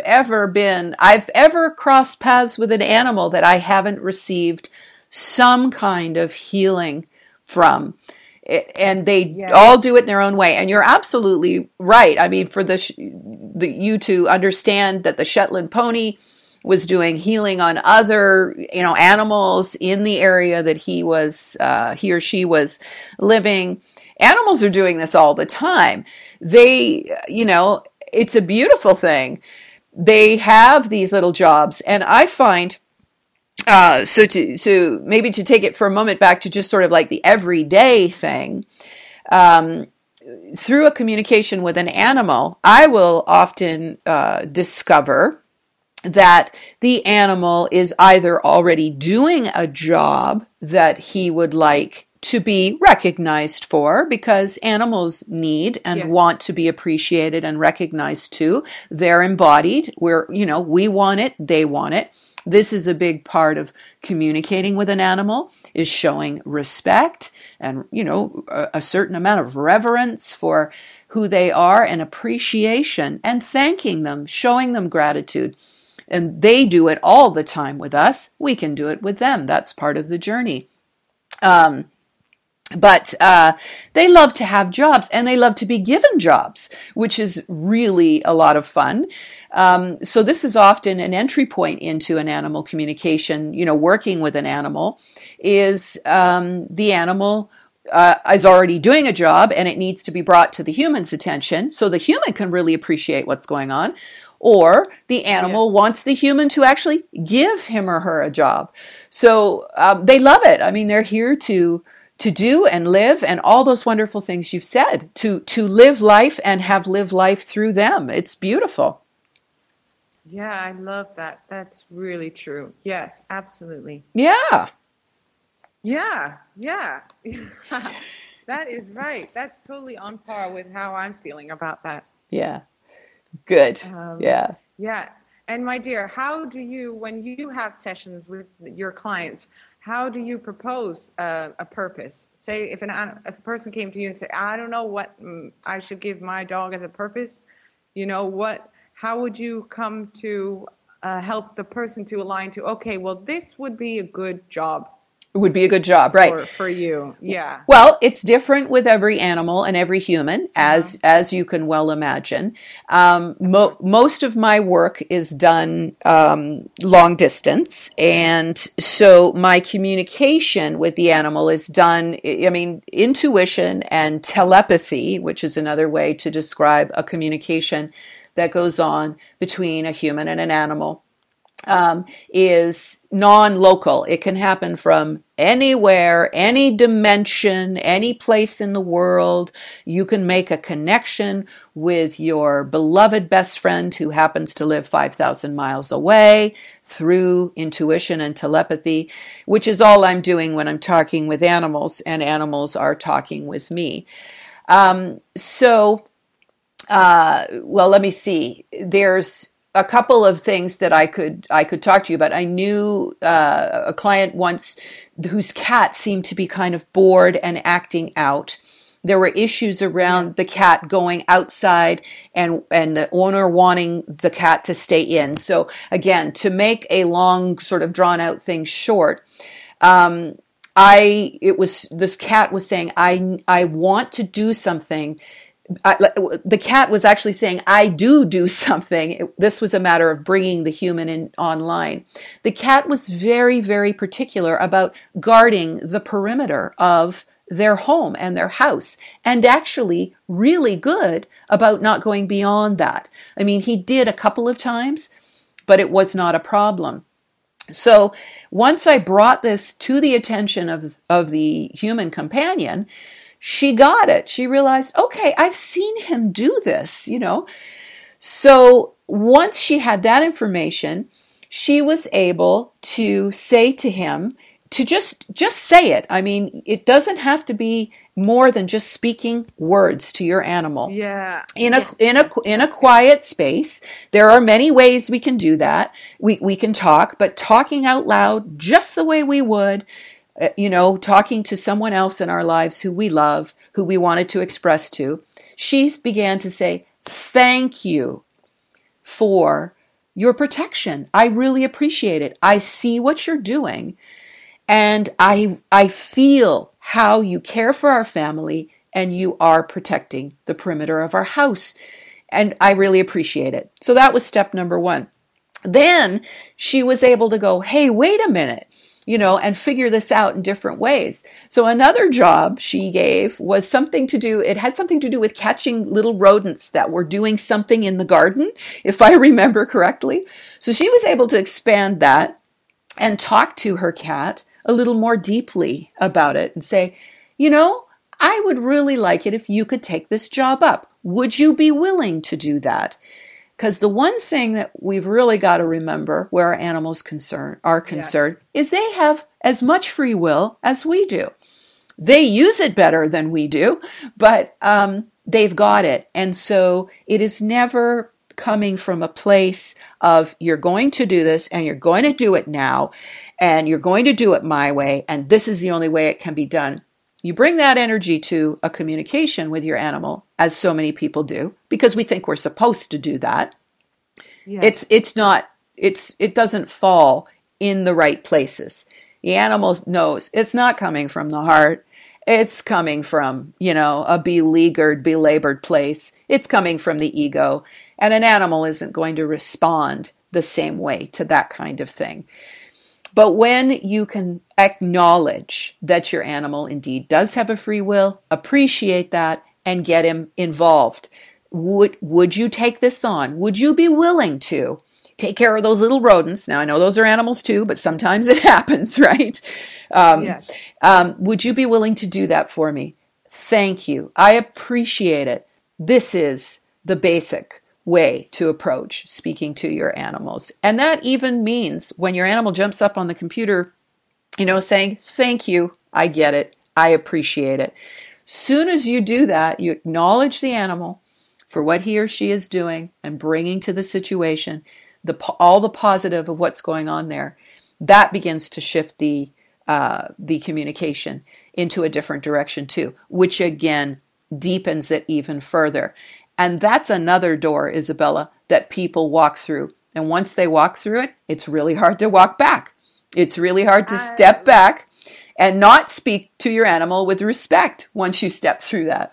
ever crossed paths with an animal that I haven't received some kind of healing from. And they all do it in their own way. And you're absolutely right. I mean, for you to understand that the Shetland pony was doing healing on other, animals in the area that he or she was living. Animals are doing this all the time. They, it's a beautiful thing. they have these little jobs. And I find, so maybe to take it for a moment back to just sort of like the everyday thing, through a communication with an animal, I will often discover that the animal is either already doing a job that he would like to be recognized for, because animals need and want to be appreciated and recognized too. They're embodied. We want it, they want it. This is a big part of communicating with an animal, is showing respect and, a certain amount of reverence for who they are and appreciation, and thanking them, showing them gratitude. And they do it all the time with us. We can do it with them. That's part of the journey. But they love to have jobs, and they love to be given jobs, which is really a lot of fun. So this is often an entry point into an animal communication. Working with an animal is the animal is already doing a job, and it needs to be brought to the human's attention so the human can really appreciate what's going on. Or the animal wants the human to actually give him or her a job. So they love it. I mean, they're here to do and live, and all those wonderful things you've said, to live life and have lived life through them. It's beautiful. Yeah, I love that. That's really true. Yes, absolutely. Yeah. Yeah. That is right. That's totally on par with how I'm feeling about that. Yeah. Good. Yeah. Yeah. And my dear, how do you, when you have sessions with your clients, how do you propose a purpose? Say if a person came to you and said, I don't know what I should give my dog as a purpose, how would you come to help the person to align to, okay, well, this would be a good job. It would be a good job, right? For you, yeah. Well, it's different with every animal and every human, as you can well imagine. Most of my work is done long distance, and so my communication with the animal is done, intuition and telepathy, which is another way to describe a communication that goes on between a human and an animal. Is non-local. It can happen from anywhere, any dimension, any place in the world. You can make a connection with your beloved best friend who happens to live 5,000 miles away through intuition and telepathy, which is all I'm doing when I'm talking with animals, and animals are talking with me. Let me see. There's a couple of things that I could talk to you about. I knew a client once whose cat seemed to be kind of bored and acting out. There were issues around the cat going outside and the owner wanting the cat to stay in. So again, to make a long sort of drawn out thing short, this cat was saying, I want to do something. The cat was actually saying, I do something. This was a matter of bringing the human in online. The cat was very, very particular about guarding the perimeter of their home and their house, and actually really good about not going beyond that. I mean, he did a couple of times, but it was not a problem. So once I brought this to the attention of the human companion, she got it. She realized, okay, I've seen him do this, So once she had that information, she was able to say to him, to just say it. I mean, it doesn't have to be more than just speaking words to your animal. Yeah. In a quiet space. There are many ways we can do that. We can talk, but talking out loud just the way we would, talking to someone else in our lives who we love, who we wanted to express to, she began to say, thank you for your protection. I really appreciate it. I see what you're doing, and I feel how you care for our family, and you are protecting the perimeter of our house, and I really appreciate it. So that was step number one. Then she was able to go, hey, wait a minute. and figure this out in different ways. So another job she gave was it had something to do with catching little rodents that were doing something in the garden, if I remember correctly. So she was able to expand that and talk to her cat a little more deeply about it and say, I would really like it if you could take this job up. Would you be willing to do that? Because the one thing that we've really got to remember where our animals are concerned is they have as much free will as we do. They use it better than we do, but they've got it. And so it is never coming from a place of you're going to do this and you're going to do it now and you're going to do it my way and this is the only way it can be done. You bring that energy to a communication with your animal, as so many people do, because we think we're supposed to do that. Yes. It doesn't fall in the right places. The animal knows it's not coming from the heart. It's coming from, a belabored place. It's coming from the ego. And an animal isn't going to respond the same way to that kind of thing. But when you can acknowledge that your animal indeed does have a free will, appreciate that, and get him involved, would you take this on? Would you be willing to take care of those little rodents? Now, I know those are animals too, but sometimes it happens, right? Yes. Would you be willing to do that for me? Thank you. I appreciate it. This is the basic way to approach speaking to your animals. And that even means when your animal jumps up on the computer, saying, thank you, I get it, I appreciate it. Soon as you do that, you acknowledge the animal for what he or she is doing and bringing to the situation, all the positive of what's going on there. That begins to shift the communication into a different direction too, which again deepens it even further. And that's another door, Isabella, that people walk through. And once they walk through it, it's really hard to walk back. It's really hard to step back and not speak to your animal with respect once you step through that.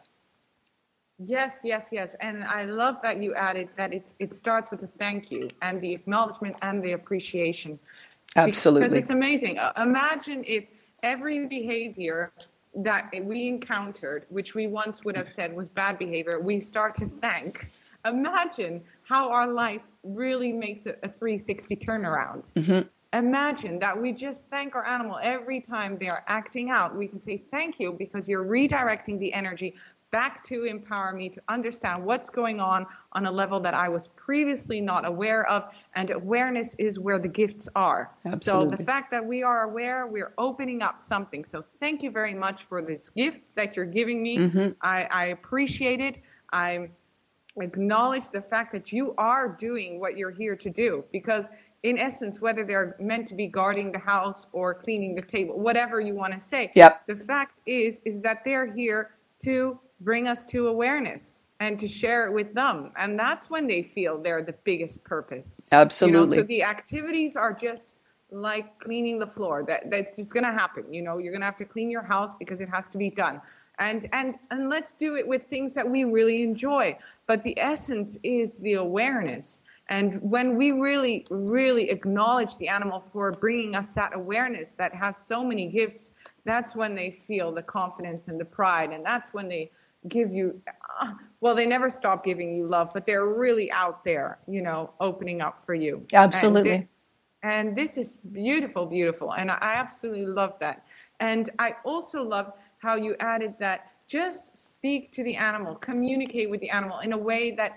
Yes. And I love that you added that it starts with a thank you and the acknowledgement and the appreciation. Absolutely. Because it's amazing. Imagine if every behavior that we encountered, which we once would have said was bad behavior, we start to thank. Imagine how our life really makes a 360 turnaround. Mm-hmm. Imagine that we just thank our animal every time they are acting out. We can say thank you because you're redirecting the energy back to empower me to understand what's going on a level that I was previously not aware of. And awareness is where the gifts are. Absolutely. So the fact that we are aware, we're opening up something. So thank you very much for this gift that you're giving me. Mm-hmm. I appreciate it. I acknowledge the fact that you are doing what you're here to do, because in essence, whether they're meant to be guarding the house or cleaning the table, whatever you want to say, the fact is that they're here to bring us to awareness and to share it with them. And that's when they feel they're the biggest purpose. Absolutely. So the activities are just like cleaning the floor. That's just going to happen. You're going to have to clean your house because it has to be done. And let's do it with things that we really enjoy. But the essence is the awareness. And when we really, really acknowledge the animal for bringing us that awareness that has so many gifts, that's when they feel the confidence and the pride. And that's when they give you, they never stop giving you love, but they're really out there, opening up for you. Absolutely. And this is beautiful, beautiful. And I absolutely love that. And I also love how you added that just speak to the animal, communicate with the animal in a way that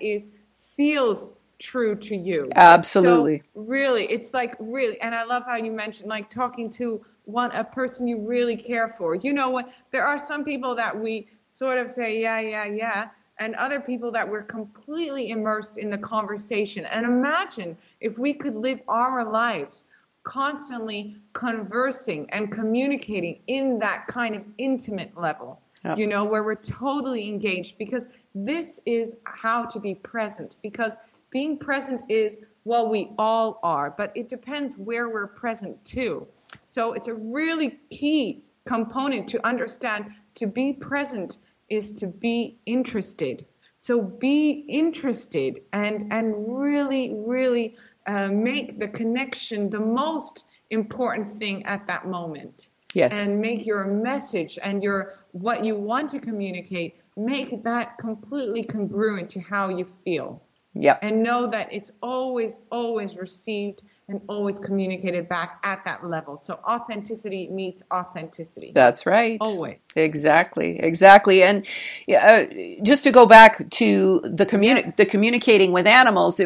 feels true to you. Absolutely. So really, it's like really, and I love how you mentioned like talking to a person you really care for. When there are some people that we sort of say, yeah, and other people that we're completely immersed in the conversation. And imagine if we could live our lives constantly conversing and communicating in that kind of intimate level, where we're totally engaged, because this is how to be present. Because being present is, we all are, but it depends where we're present too. So it's a really key component to understand. To be present is to be interested. So be interested and really, really make the connection the most important thing at that moment. Yes. And make your message and what you want to communicate, make that completely congruent to how you feel. Yep. And know that it's always, always received and always communicated back at that level. So authenticity meets authenticity. That's right. Always. Exactly. And just to go back to the communicating with animals,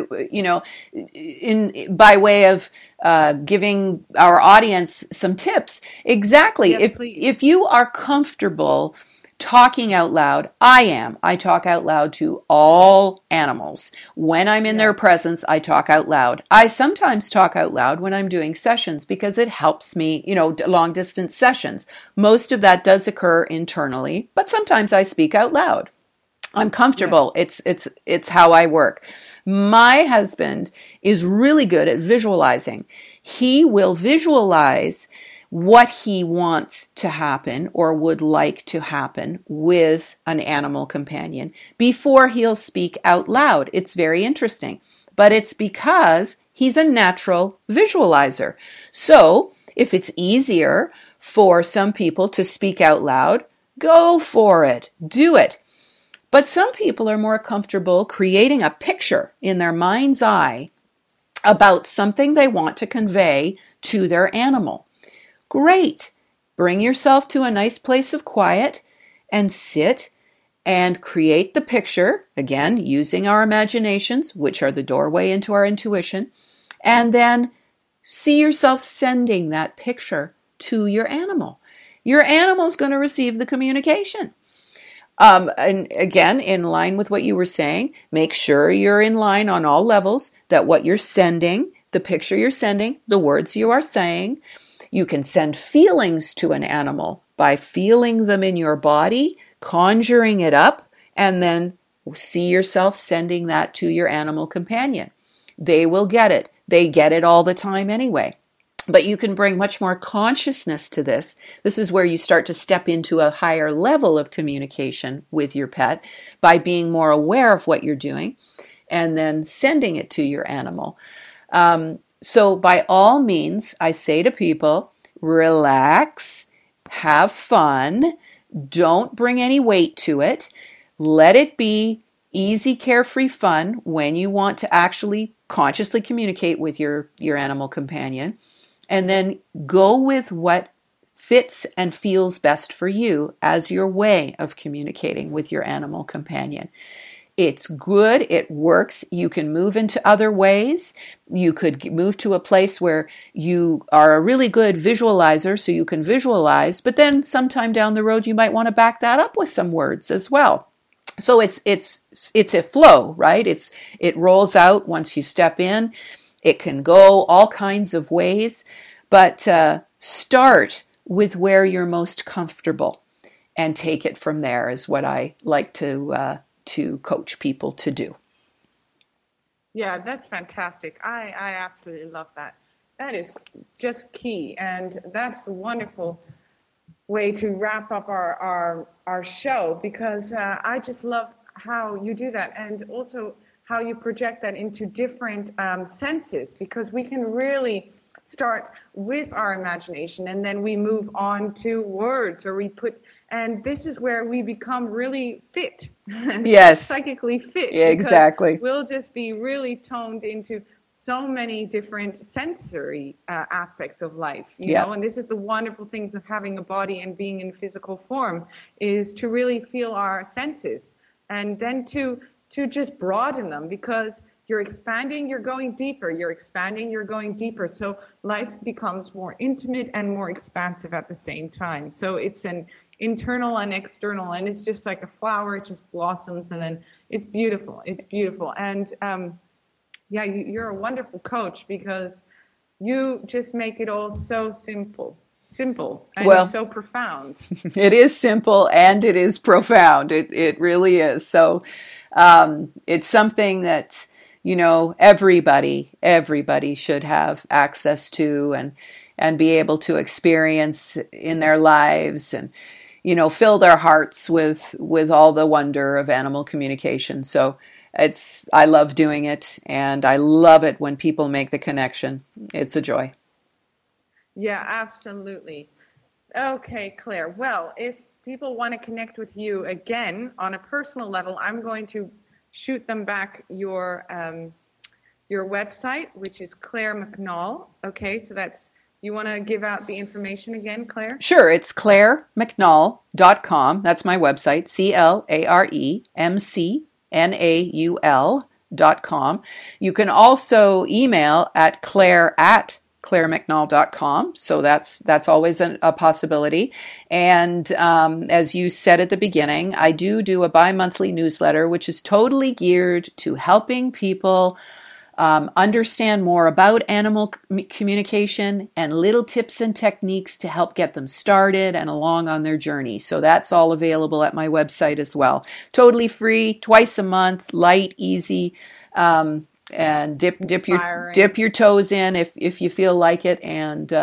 by way of giving our audience some tips. Exactly. Yes, if you are comfortable talking out loud, I talk out loud to all animals. When I'm in their presence, I talk out loud. I sometimes talk out loud when I'm doing sessions because it helps me, long distance sessions. Most of that does occur internally, but sometimes I speak out loud. I'm comfortable. Yes. It's how I work. My husband is really good at visualizing. He will visualize what he wants to happen or would like to happen with an animal companion before he'll speak out loud. It's very interesting, but it's because he's a natural visualizer. So if it's easier for some people to speak out loud, go for it, do it. But some people are more comfortable creating a picture in their mind's eye about something they want to convey to their animal. Great. Bring yourself to a nice place of quiet and sit and create the picture, again, using our imaginations, which are the doorway into our intuition, and then see yourself sending that picture to your animal. Your animal's going to receive the communication. And again, in line with what you were saying, make sure you're in line on all levels, that what you're sending, the picture you're sending, the words you are saying. You can send feelings to an animal by feeling them in your body, conjuring it up, and then see yourself sending that to your animal companion. They will get it. They get it all the time anyway. But you can bring much more consciousness to this. This is where you start to step into a higher level of communication with your pet by being more aware of what you're doing and then sending it to your animal. So by all means, I say to people, relax, have fun, don't bring any weight to it. Let it be easy, carefree fun when you want to actually consciously communicate with your animal companion. And then go with what fits and feels best for you as your way of communicating with your animal companion. It's good. It works. You can move into other ways. You could move to a place where you are a really good visualizer, so you can visualize, but then sometime down the road, you might want to back that up with some words as well. So it's a flow, right? It rolls out once you step in. It can go all kinds of ways, but start with where you're most comfortable and take it from there is what I like to coach people to do. Yeah, that's fantastic. I absolutely love that. That is just key, and that's a wonderful way to wrap up our show, because I just love how you do that, and also how you project that into different senses, because we can really start with our imagination and then we move on to words, or and this is where we become really fit. Yes. Psychically fit. Yeah, exactly. We'll just be really toned into so many different sensory aspects of life, you know, and this is the wonderful things of having a body and being in physical form, is to really feel our senses, and then to just broaden them, because you're expanding, you're going deeper, you're expanding, you're going deeper. So life becomes more intimate and more expansive at the same time. So it's an internal and external, and it's just like a flower, it just blossoms, and then it's beautiful. It's beautiful. And you're a wonderful coach, because you just make it all so simple, and so profound. It is simple and it is profound. It really is. So it's something that, you know, everybody should have access to and be able to experience in their lives, and, you know, fill their hearts with all the wonder of animal communication. So I love doing it, and I love it when people make the connection. It's a joy. Yeah, absolutely. Okay, Claire. Well, if people want to connect with you again on a personal level, I'm going to shoot them back your website, which is Claire McNall. Okay, so that's, you want to give out the information again, Claire? Sure, it's claremcnaul.com. That's my website, CLAREMCNAUL.com. You can also email at claire@claremcnaul.com. So that's always a possibility. And as you said at the beginning, I do a bi-monthly newsletter, which is totally geared to helping people understand more about animal communication and little tips and techniques to help get them started and along on their journey. So that's all available at my website as well. Totally free, twice a month, light, easy, and dip your toes in if you feel like it. And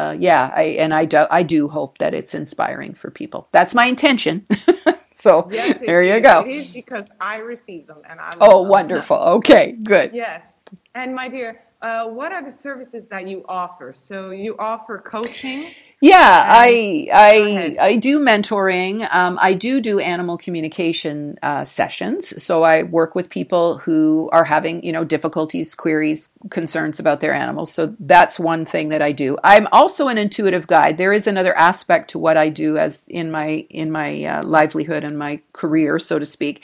I do hope that it's inspiring for people. That's my intention. So yes, there you go. It is, because I receive them and I love them. Wonderful. Okay, good. Yes. And my dear, what are the services that you offer? So you offer coaching? Yeah, I do mentoring. I do animal communication sessions. So I work with people who are having, difficulties, queries, concerns about their animals. So that's one thing that I do. I'm also an intuitive guide. There is another aspect to what I do as in my livelihood and my career, so to speak.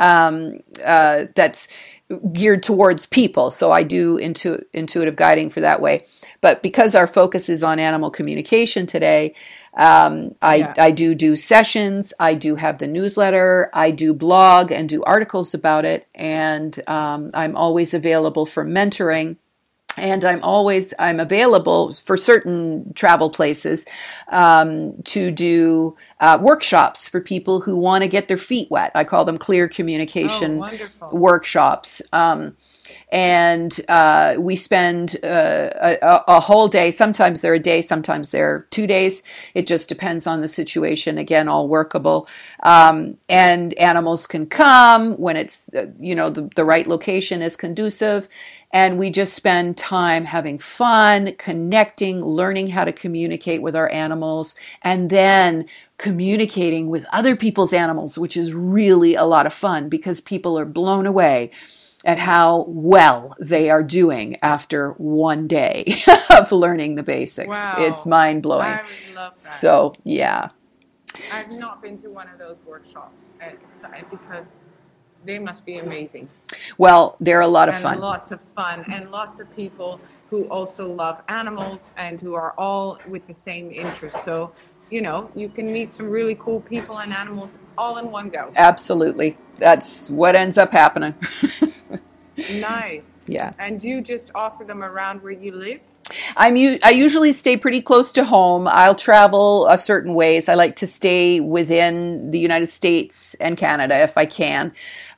That's geared towards people. So I do intuitive guiding for that way. But because our focus is on animal communication today, I do sessions. I do have the newsletter. I do blog and do articles about it. And I'm always available for mentoring. And I'm available for certain travel places to do workshops for people who want to get their feet wet. I call them clear communication workshops. And we spend a whole day. Sometimes they're a day, sometimes they're 2 days. It just depends on the situation. Again, all workable. And animals can come when it's, the right location is conducive. And we just spend time having fun, connecting, learning how to communicate with our animals, and then communicating with other people's animals, which is really a lot of fun because people are blown away at how well they are doing after one day of learning the basics. Wow. It's mind-blowing. I really love that. So, yeah. I've not been to one of those workshops because they must be amazing. Well, they're a lot of fun. Lots of fun, and lots of people who also love animals and who are all with the same interest. So, you can meet some really cool people and animals all in one go. Absolutely. That's what ends up happening. Nice. Yeah. And do you just offer them around where you live? I usually stay pretty close to home. I'll travel a certain ways. I like to stay within the United States and Canada if I can.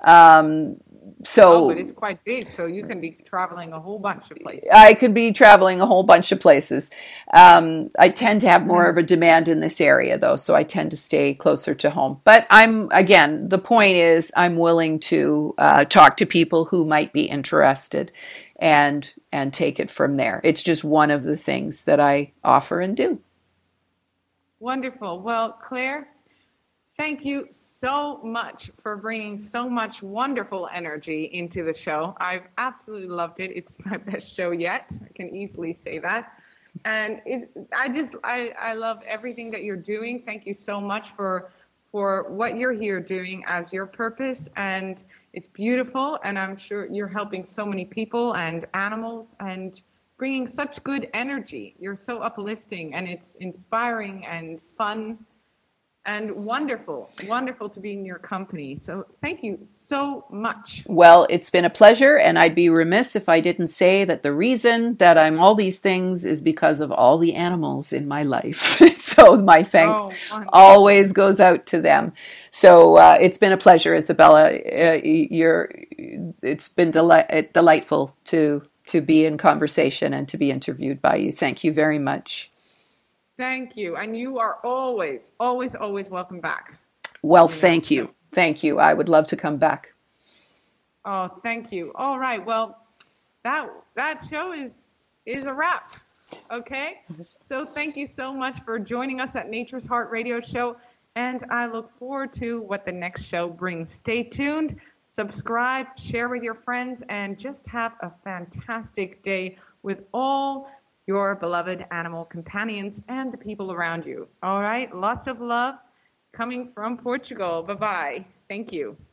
But it's quite big, so you can be traveling a whole bunch of places. I could be traveling a whole bunch of places. I tend to have more of a demand in this area, though, so I tend to stay closer to home. But the point is I'm willing to talk to people who might be interested and take it from there. It's just one of the things that I offer and do. Wonderful. Well, Claire, thank you so much for bringing so much wonderful energy into the show. I've absolutely loved it. It's my best show yet. I can easily say that. And I love everything that you're doing. Thank you so much for what you're here doing as your purpose. And it's beautiful. And I'm sure you're helping so many people and animals and bringing such good energy. You're so uplifting, and it's inspiring and fun. And wonderful to be in your company. So thank you so much. Well, it's been a pleasure, and I'd be remiss if I didn't say that the reason that I'm all these things is because of all the animals in my life. So my thanks always goes out to them. So it's been a pleasure, Isabella. It's been delightful to be in conversation and to be interviewed by you. Thank you very much. Thank you. And you are always, always, always welcome back. Well, thank you. Thank you. I would love to come back. Oh, thank you. All right. Well, that show is a wrap. Okay? So thank you so much for joining us at Nature's Heart Radio Show, and I look forward to what the next show brings. Stay tuned, subscribe, share with your friends, and just have a fantastic day with all your beloved animal companions and the people around you. All right? Lots of love coming from Portugal. Bye-bye. Thank you.